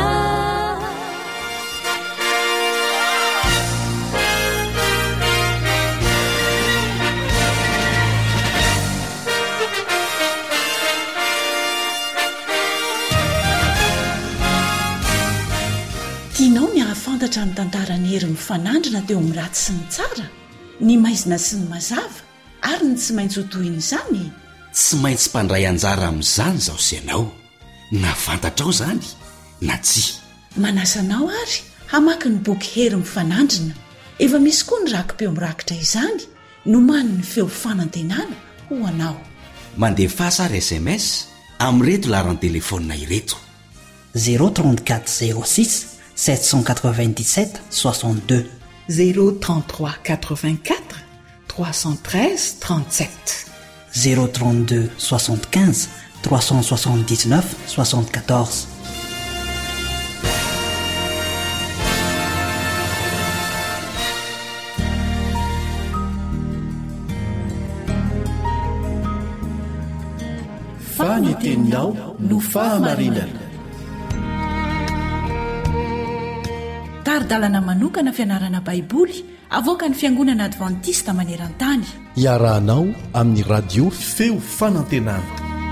tianao miahafantatra ny tantarany hery mifanandrina teo amin'ny ratsy sy ny tsara ny maizina sy ny mazava ary ny tsy maintsy hotohiny izany tsy maintsy mpandray anjara amin'izany zaho sy ianao na fantatrao izany na tsy manasanao ary hamaky ny boky hery mifanandrina efa misy koa ny rakim-peo mirakitra izany no mani ny feo fanantenana ho anao mandefa sary S M S amin'ireto laharany telefonina ireto zéro trente-quatre zéro six sept cent quatre-vingt-dix-sept soixante-deux zéro trente-trois quatre-vingt-quatre trois cent treize trente-sept zéro trente-deux soixante-quinze trois cent soixante-dix-neuf soixante-quatorze faniteninao no fahamarinana taridalana manokana fianarana baiboly avoaka ny fiangonana advantista maneran-tany iarahanao amin'ny radio feo fanantenana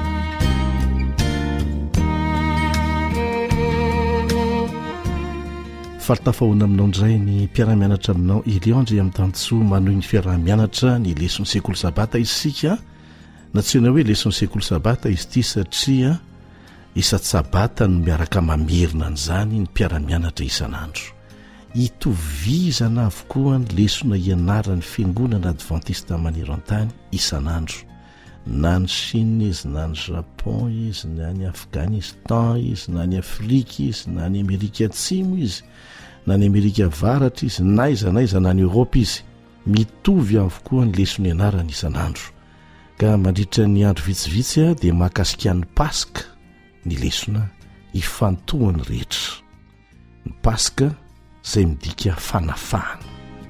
faritafahoana aminao indray ny mpiara-mianatra aminao Eliandry amin'ny tantsoa manohy ny fiarah-mianatra ny lesony sekoly sabata isika na tsy hoe hoe lesony sekoly sabata izy ity satria isaty sabata no miaraka mamerina an'izany ny mpiara-mianatra isan'andro itovizana avokoa ny lesona ianarany fiangonana advantista maneran-tany isan'andro na ny Chine izy na ny Japon izy na ny Afghanistan izy na ny Afrika izy na ny Amerika Atsimo izy na ny Amerika Avaratra izy na iza na iza na ny Europe izy mitovy avokoa ny lesona ianarany isan'andro ka mandritra ny andro vitsivitsy a dia mahakasika ny Paska ny lesona ifantohany rehetra ny Paska izay midika fanafahana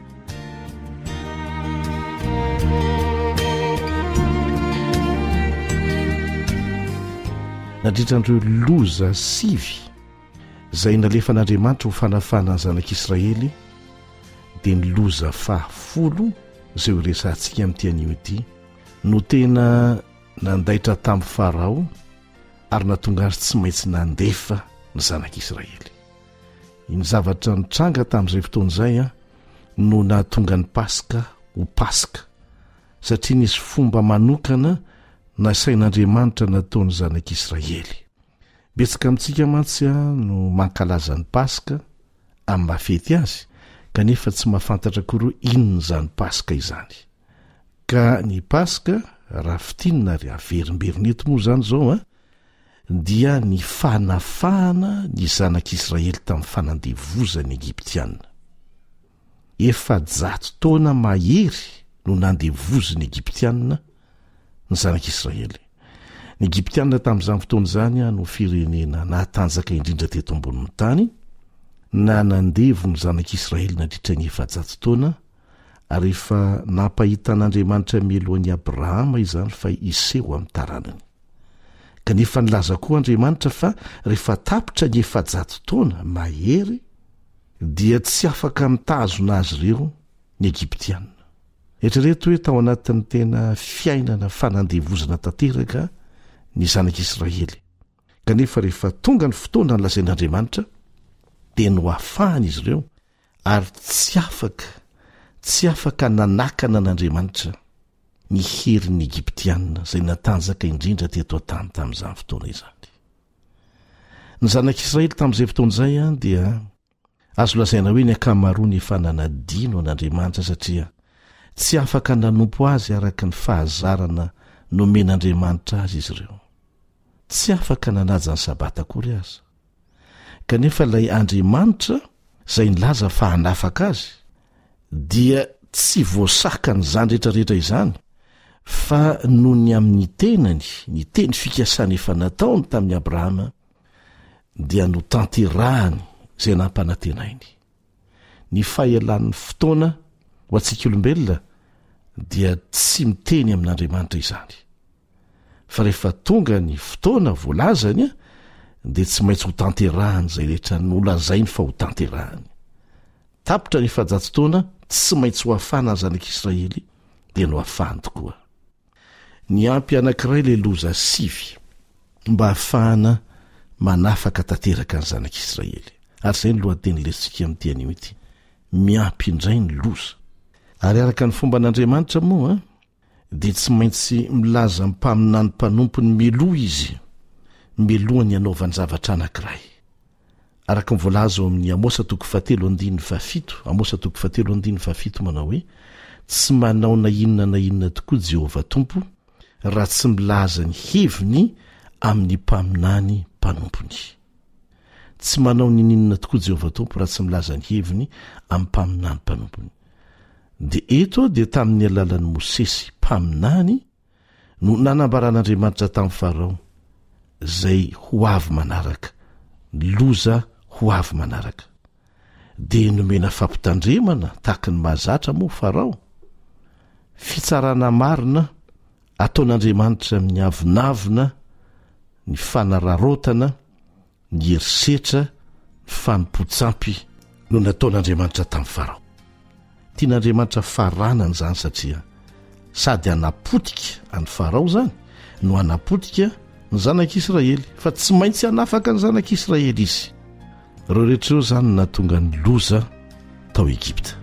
nandritran'ireo loza sivy izay nalefan'Andriamanitra ho fanafahana ny zanak'Israely dia ny loza fahafolo izay ho resantsika amin'ity anio ity no tena nandaitra tamin'ny Farao ary natonga azy tsy maintsy nandefa ny zanak'Israely. Ny zavatra nitranga tamin'izay fotoana izay a no nahatonga ny Paska ho Paska satria nisy fomba manokana nasain'Andriamanitra nataony zanak'Israely. Betsaka amintsika mantsy no mankalaza ny Paska amin'ny mafety azy kanefa tsy mahafantatra koa inona izany Paska izany. Ka ny Paska raha fitinina ary averimberina eto moa izany izao a dia ny fanafahana ny zanak'Israely tamin'ny fanandevozany Egiptiana. Efajato taona mahery no nandevoziny Egiptiana ny zanak'Israely. Ny Egiptiana tamin'izany fotoana izany no firenena natanjaka indrindra teto ambonin'ny tany na nandevo ny zanak'Israely nandritra ny efajato taona ary efa nampahitan'Andriamanitra mialohan'i Abrahama izany fa iseho amin'ny taranany. Kanefa nilaza koa Andriamanitra fa rehefa tapitra ny efajato taona mahery dia tsy afaka mitazona azy ireo ny Egiptiana. Eritrereto hoe tao anatin'ny tena fiainana fanandevozana tanteraka ny zanak'Israely. Kanefa rehefa tonga ny fotoana nolazain'Andriamanitra dia noafahany izy ireo ary tsy afaka tsy afaka nanakana n'Andriamanitra ny herin'ny Egiptiana izay natanjaka indrindra teto an-tany tamin'izany fotoana izany. Ny zanak'Israely tamin'izay fotoana izay a dia azo lazaina hoe ny ankamaroany efa nanadino an'Andriamanitra satria tsy afaka nanompo azy araka ny fahazarana nomen'Andriamanitra azy izy ireo. Tsy afaka nanaja ny sabata akory aza. Kanefa ilay Andriamanitra izay nilaza fa hanafaka azy dia tsy voasaka n'izany rehetrarehetra izany fa noho ny amin'ny tenany ny teny fikasana efa nataony tamin'ny Abrahama dia no tanterahany izay nampanantenainy. Ny fahaelan'ny fotoana ho antsika olombelona dia tsy miteny amin'Andriamanitra izany fa rehefa tonga ny fotoana voalazany a dia tsy maintsy ho tanterahany izay rehetra nolazainy fa ho tanterahany. Tapitra ny fahajato-taona tsy maintsy ho afana ny zanak'Israely dia no afahany tokoa. Ny ampy anankiray ilay loza sivy mba hafahana manafaka tanteraka ny zanak'Israely. Ary izay ny lohateny lesitsika amin'ity anio ity. Miampy indray ny loza. Ary araka ny fomba an'Andriamanitra moa dia tsy maintsy milaza mpaminany mpanompony miloha izy, milohany hanaovany zavatra anankiray. Araka ny voalaza ao amin'ny Amosa toko fahatelo andiny fahafito, Amosa toko fahatelo andiny fahafito manao hoe tsy manao na inona na inona tokoa Jehovah Tompo raha tsy milaza ny heviny amin'ny mpaminany mpanompony. Tsy manao ny inona tokoa Jehovah Tompo raha tsy milaza ny heviny amin'ny mpaminany mpanompony. Dia eto dia tamin'ny alalan'ny Mosesy mpaminany no nanambaran'Andriamanitra tamin'ny Farao zay ho avy manaraka, loza ho avy manaraka. Dia nomena fampitandremana tahaka ny mahazatra moa Farao. Fitsarana marina ataon'Andriamanitra amin'ny avinavina, ny fanararotana, ny herisetra, ny fanompo-tsampy no nataon'Andriamanitra tamin'ny Farao. Tian'Andriamanitra faranany zany satria sady anapotika any Farao zany no anapotika ny zanak'Israely, fa tsy maintsy hanafaka ny zanak'Israely izy. Ireo rehetra ireo zany nahatonga ny loza tao Egipta.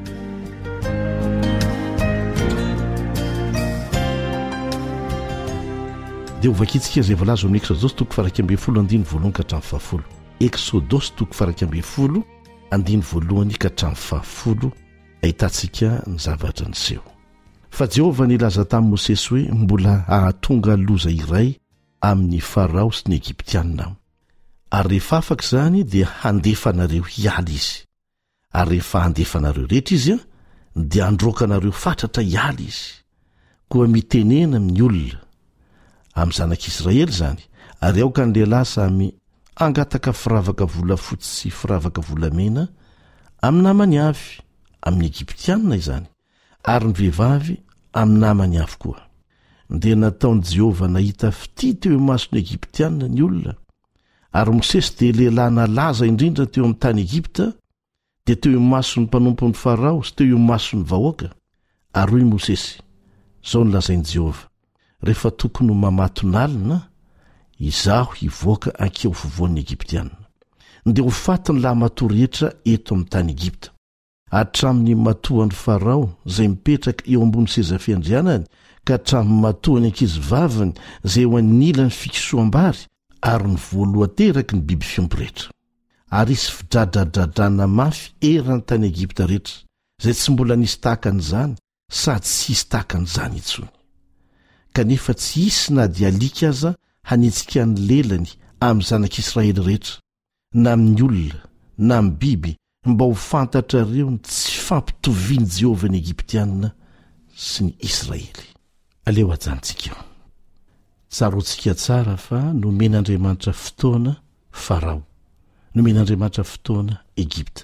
Dia hovakitsika izay voalaza amin'ny Exodosy toko faha iraika ambin'ny folo andiny voalohany ka hatramin'ny fahafolo. Exodosy toko faha iraika ambin'ny folo andiny voalohany ka hatramin'ny fahafolo, ahitantsika ny zavatra niseho. Fa Jehovah nilaza tamin'i Mosesy hoe mbola hahatonga loza iray amin'ny Farao sy ny Egiptianina. Ary rehefa afaka izany dia handefanareo hiala izy. Ary rehefa handefanareo rehetra izy a, dia handroakanareo fatratra hiala izy. Koa mitenena amin'ny olona amin'ny zanak'Israely zany, ary aoka ny lehilahy samy angataka firavaka volafotsy sy firavaka volamena amin'ny namany avy, amin'ny Egiptianina izany, ary ny vehivavy amin'ny namany avy koa. Dia nataon'i Jehovah nahita fity teo mason'ny Egiptianina ny olona. Ary Mosesy dia lehilahy nalaza indrindra teo amin'ny tany Egipta, dia teo mason'ny mpanompon'ny Farao sy teo mason'ny vahoaka. Ary hoy Mosesy, izao nolazain'i Jehovah: rehefa tokony ho mamatonalina, izaho hivoaka ankeo fovoan'ny Egiptianina. Dia ho fatiny lahy matoa rehetra eto amin'ny tany Egipta, hatramin'ny matoan'ny Farao izay mipetraka eo ambony seza fiandrianany, ka hatramin'ny matoany ankizivaviny izay eo anilany fikisoam-bary, ary ny voalohanteraky ny biby fiompy rehetra. Ary isy fidradradradrana mafy erany tany Egipta rehetra, izay tsy mbola nisy tahakan'izany sady tsy hisy tahakan'izany intsony. Kanefa tsy hisy na dia alika aza hanitsika ny lelany amin'ny zanak'Israely rehetra, na amin'ny olona, na amin'ny biby, mba ho fantatrareo ny tsy fampitoviany Jehovah ny Egiptianina sy ny Israely. Aleo ajantsika. Tsaroantsika tsara fa nomen'Andriamanitra fotoana Farao, nomen'Andriamanitra fotoana Egipta.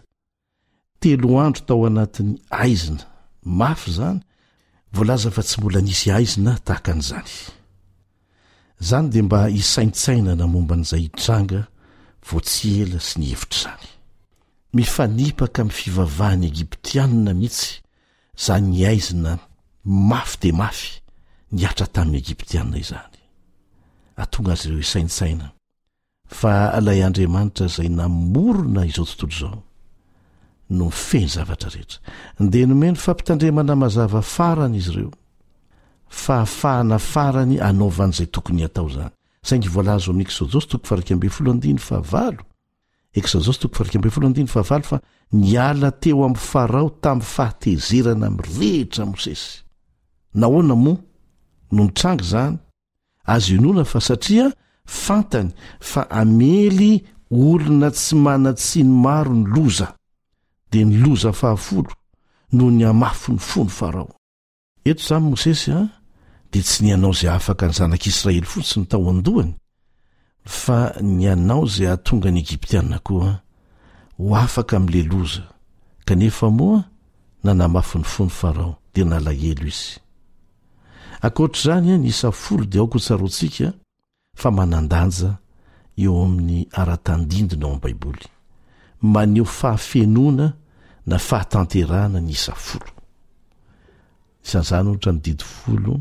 Telo andro tao anatin'ny aizina mafy zany, voalaza fa tsy mbola nisy aizina tahaka an'izany. Zany dia mba hisaintsainana momba n'izay hitranga voatsy ela sy ny hevitra zany. Mifanipaka amin'ny fivavahan'ny Egiptianina mihitsy zany ny aizina mafy dia mafy niatra tamin'ny Egiptianina izany. Atonga azy ireo hisaintsaina fa alay Andriamanitra izay namorona izao tontolo izao no mifeny zavatra rehetra. Dia nomeny fampitandremana mazava farany izy ireo, fahafahana farany anaovan'izay tokony atao zany. Saingy voalaza amin'ny Exodosy toko faha iraika ambin'ny folo andiny fahavalo, Exodosy toko faha iraika ambin'ny folo andiny fahavalo, fa niala teo amin'ny Farao tamin'ny fahatezerana mirehetra Mosesy. Nahoana moa no nitranga zany? Azo inona fa satria fantany fa amely olona tsy mana-tsiny maro ny loza, dia ny loza fahafolo no ny amafy ny fony Farao. Eto zany Mosesy a, dia tsy nianao izay afaka ny zanak'Israely fotsiny tao an-dohany, fa nianao izay ahatonga ny Egiptianina koa ho afaka amin'ilay loza. Kanefa moa nanamafy ny fony Farao dia nalahelo izy. akoatr'izany ny isa folo dia aoko tsaroantsika fa manandanja eo amin'ny ara-tandindina ao amin'ny baiboly maneho fahafenona na fahatanterahana ny isa folo isan'izany ohatra ny didy folo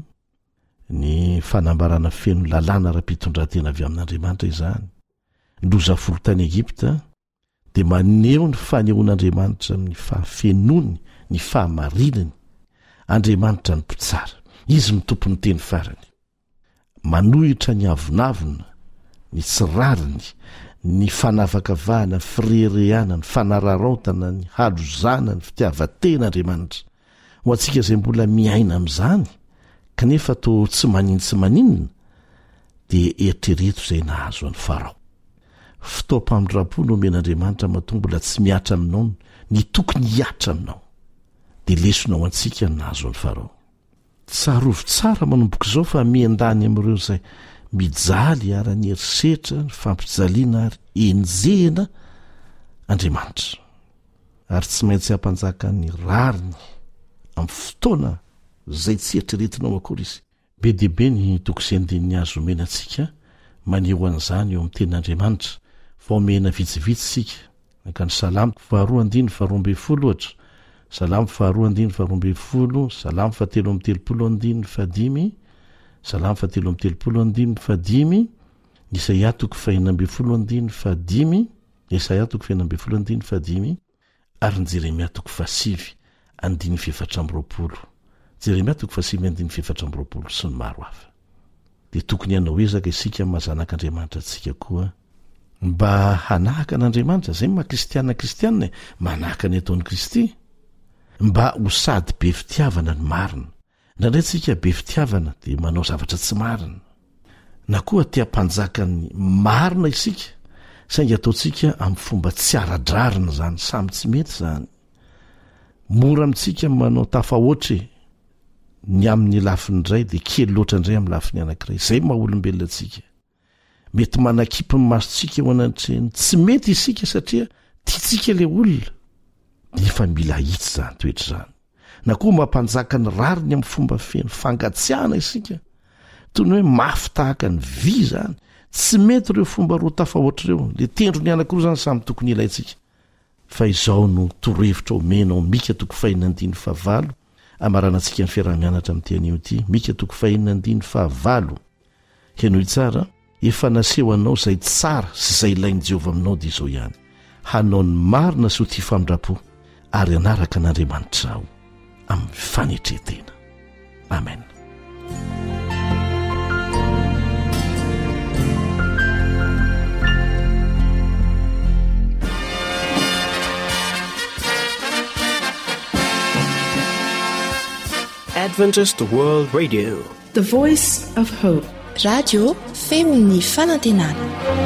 ny fanambarana feno lalàna ra-pitondratena avy amin'Andriamanitra izany ndoza folo tany Egipta dia maneho ny fanehoan'Andriamanitra amin'ny fahafenony ny fahamarinany Andriamanitra ny mpitsara izy mitompo ny teny farany manohitra ny avonavona ny tsirariny ny fanavakavahana firereana ny fanararaotana ny halozana ny fitiavatena-Andriamanitra ho antsika izay mbola miaina amin'izany kanefa to tsy manino tsy maninona dia eritrereto izay nahazo any Farao fitaom-pamindrapo no omen'Andriamanitra mahatonga mbola tsy miatra aminao ny tokony hiatra aminao dia lesonao antsika ny nahazo any Farao tsarovy tsara manomboka izao fa miandany amin'ireo izay mijaly ara-ny herisetra ny fampijaliana ary enjehina Andriamanitra ary tsy maintsy hampanjaka ny rariny amin'ny fotoana izay tsy eritreretinao akory izy be diabe ny toko izay andininy azo omena antsika maneho an'izany eo amin'ny tenin'Andriamanitra fa omena vitsivitsy sika naka ny salamo faharoa andiny faharoa amby folo ohatra salamo faharoa andiny faharoa amby folo salamo fahatelo amby telopolo andiny fadimy salamo fahatelo amby telopolo andiny fadimy Isaia toko fahina amby folo andiny fadimy Isaia toko fahina amby folo andiny fadimy ary ny Jeremia toko fasivy andiny fefatra amby roapolo Jeremia toko fasivy andiny fefatra amby roapolo sy ny maro hafa dia tokony hanao ezaka isika mazanak'Andriamanitra antsika koa mba hanahaka an'Andriamanitra izay maha kristiana kristiana manahaka ny ataon'ny Kristy mba ho sady be fitiavana ny marina indraindray tsika be fitiavana dia manao zavatra tsy marina na koa tia-panjaka ny marina isika saingy ataontsika amin'ny fomba tsy ara-drarina zany samy tsy mety zany mora amintsika manao tafahoatra ny amin'ny lafiny indray dia kely loatra indray amin'ny lafiny anankiray izay maha olombelona antsika mety manakipy ny masontsika eo anatreny tsy mety isika satria tiatsika ilay olona nefa mila hitsy zany toetra izany na koa mampanjaka ny rariny amin'ny fomba feno fangatsiahana isika toy ny hoe mafy tahaka ny vy zany tsy mety ireo fomba roa tafahoatra ireo le tendro ny anankiroa zany samy tokony ilayntsika fa izao no torohevitra omenao mika toko fahina andiny fahavalo amarana antsika ny fiarah-mianatra amin'ny teanio ity mika toko fahina andiny fahavalo henohy tsara efa naseho anao izay tsara sy izay ilain'i Jehovah aminao dia izao ihany hanao ny marina sy ho tia famindrapo ary anaraka an'Andriamanitra aho amin'ny fanetretena amen. Adventist World Radio, the voice of hope. Radio feony fanantenana.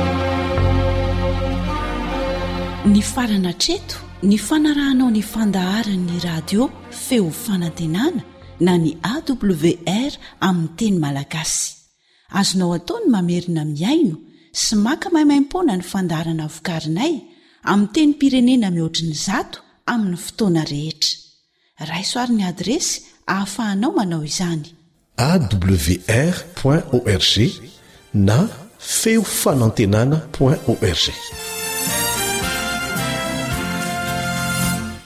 Ny farana treto ny fanarahanao ny fandaharan'ny radio feo fanantenana na ny A W R amin'ny teny malagasy azonao ataony mamerina miaino sy maka maimaimpoana ny fandaharana vokarinay amin'ny teny pirenena mihoatriny zato amin'ny fotoana rehetra raisoaryn'ny adresy ahafahanao manao izany A W R point org na feo fanantenana point org.